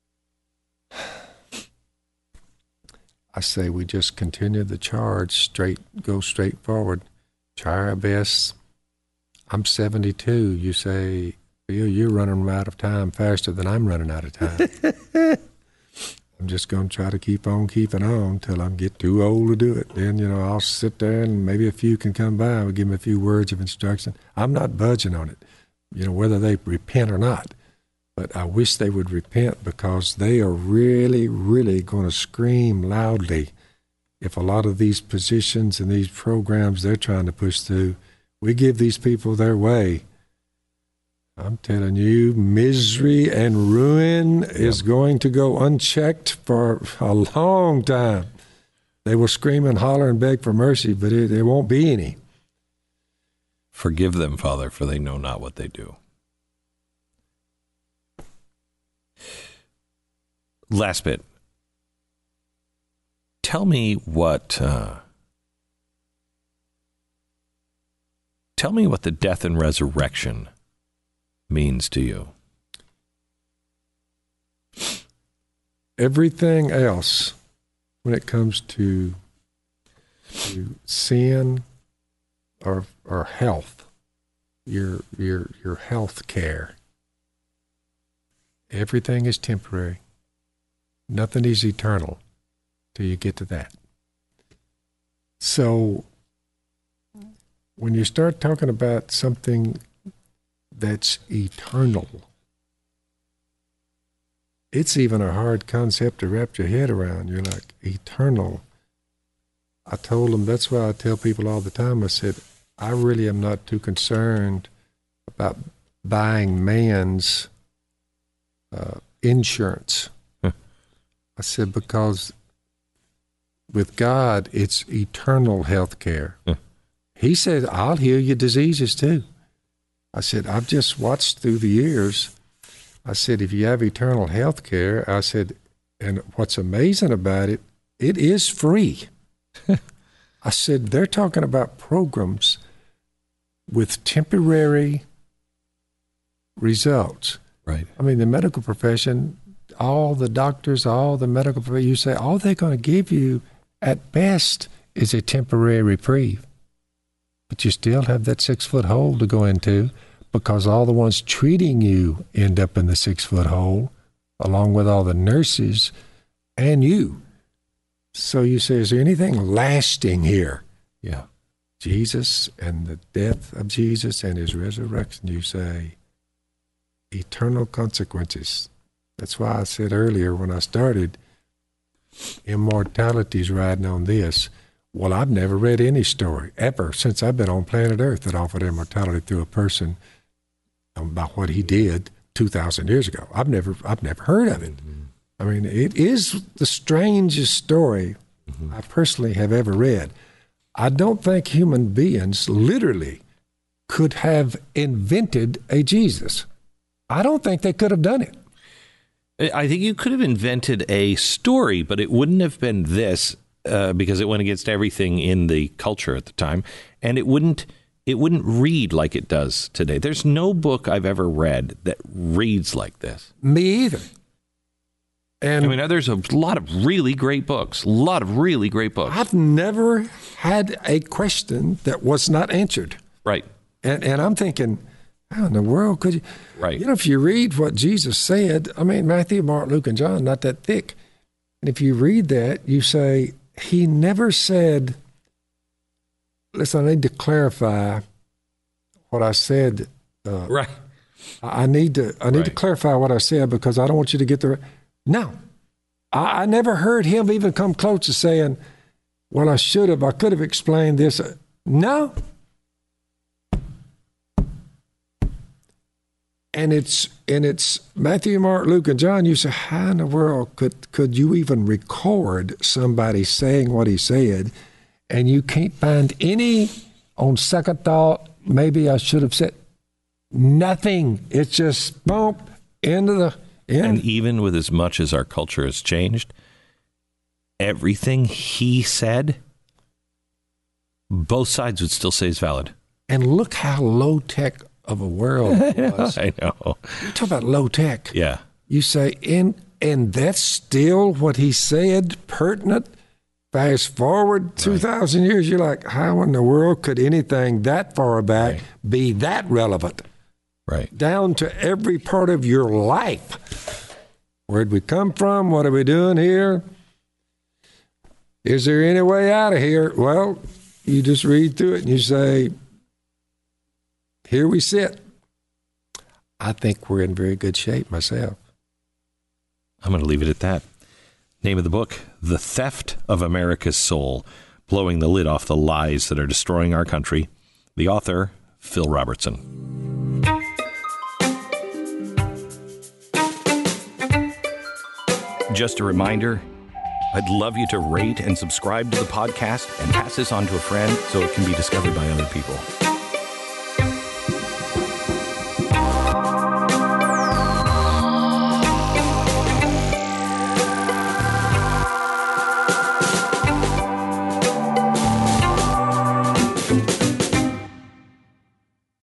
I say we just continue the charge, straight, go straight forward, try our best. I'm seventy-two. You say, Bill, you're running out of time faster than I'm running out of time. I'm just going to try to keep on keeping on till I get too old to do it. Then, you know, I'll sit there and maybe a few can come by. I'll give them a few words of instruction. I'm not budging on it, you know, whether they repent or not. But I wish they would repent, because they are really, really going to scream loudly if a lot of these positions and these programs they're trying to push through, we give these people their way. I'm telling you, misery and ruin is going to go unchecked for a long time. They will scream and holler and beg for mercy, but it, there won't be any. Forgive them, Father, for they know not what they do. Last bit. Tell me what uh, tell me what the death and resurrection means to you. Everything else, when it comes to, to sin or or health, your your your health care, everything is temporary. Nothing is eternal till you get to that. So when you start talking about something that's eternal, it's even a hard concept to wrap your head around. You're like, eternal. I told them, that's why I tell people all the time, I said, I really am not too concerned about buying man's uh, insurance. I said, because with God, it's eternal health care. Hmm. He said, I'll heal your diseases too. I said, I've just watched through the years. I said, if you have eternal health care, I said, and what's amazing about it, it is free. I said, they're talking about programs with temporary results. Right. I mean, the medical profession, all the doctors, all the medical profession, you say, all they're going to give you at best is a temporary reprieve. But you still have that six-foot hole to go into, because all the ones treating you end up in the six-foot hole, along with all the nurses and you. So you say, is there anything lasting here? Yeah. Jesus and the death of Jesus and his resurrection, you say, eternal consequences. That's why I said earlier when I started, immortality's riding on this. Well, I've never read any story ever since I've been on planet Earth that offered immortality through a person about what he did two thousand years ago. I've never, I've never heard of it. Mm-hmm. I mean, it is the strangest story mm-hmm. I personally have ever read. I don't think human beings literally could have invented a Jesus. I don't think they could have done it. I think you could have invented a story, but it wouldn't have been this uh, because it went against everything in the culture at the time, and it wouldn't it wouldn't read like it does today. There's no book I've ever read that reads like this. Me either. And I mean, there's a lot of really great books, a lot of really great books. I've never had a question that was not answered. Right. And and I'm thinking, how in the world could you? Right. You know, if you read what Jesus said, I mean, Matthew, Mark, Luke, and John, not that thick. And if you read that, you say, he never said, listen, I need to clarify what I said. Uh, right. I need to I need right. to clarify what I said because I don't want you to get the... No. I, I never heard him even come close to saying, well, I should have, I could have explained this. No. And it's and it's Matthew, Mark, Luke, and John. You say, how in the world could could you even record somebody saying what he said, and you can't find any, on second thought, maybe I should have said nothing. It's just bump into the end. And even with as much as our culture has changed, everything he said, both sides would still say is valid. And look how low tech of a world it was. I know. You talk about low tech. Yeah. You say, and and that's still what he said, pertinent. Fast forward two thousand right. years, you're like, how in the world could anything that far back right. be that relevant? Right. Down to every part of your life. Where'd we come from? What are we doing here? Is there any way out of here? Well, you just read through it and you say, here we sit. I think we're in very good shape myself. I'm going to leave it at that. Name of the book, The Theft of America's Soul, Blowing the Lid Off the Lies That Are Destroying Our Country. The author, Phil Robertson. Just a reminder, I'd love you to rate and subscribe to the podcast and pass this on to a friend so it can be discovered by other people.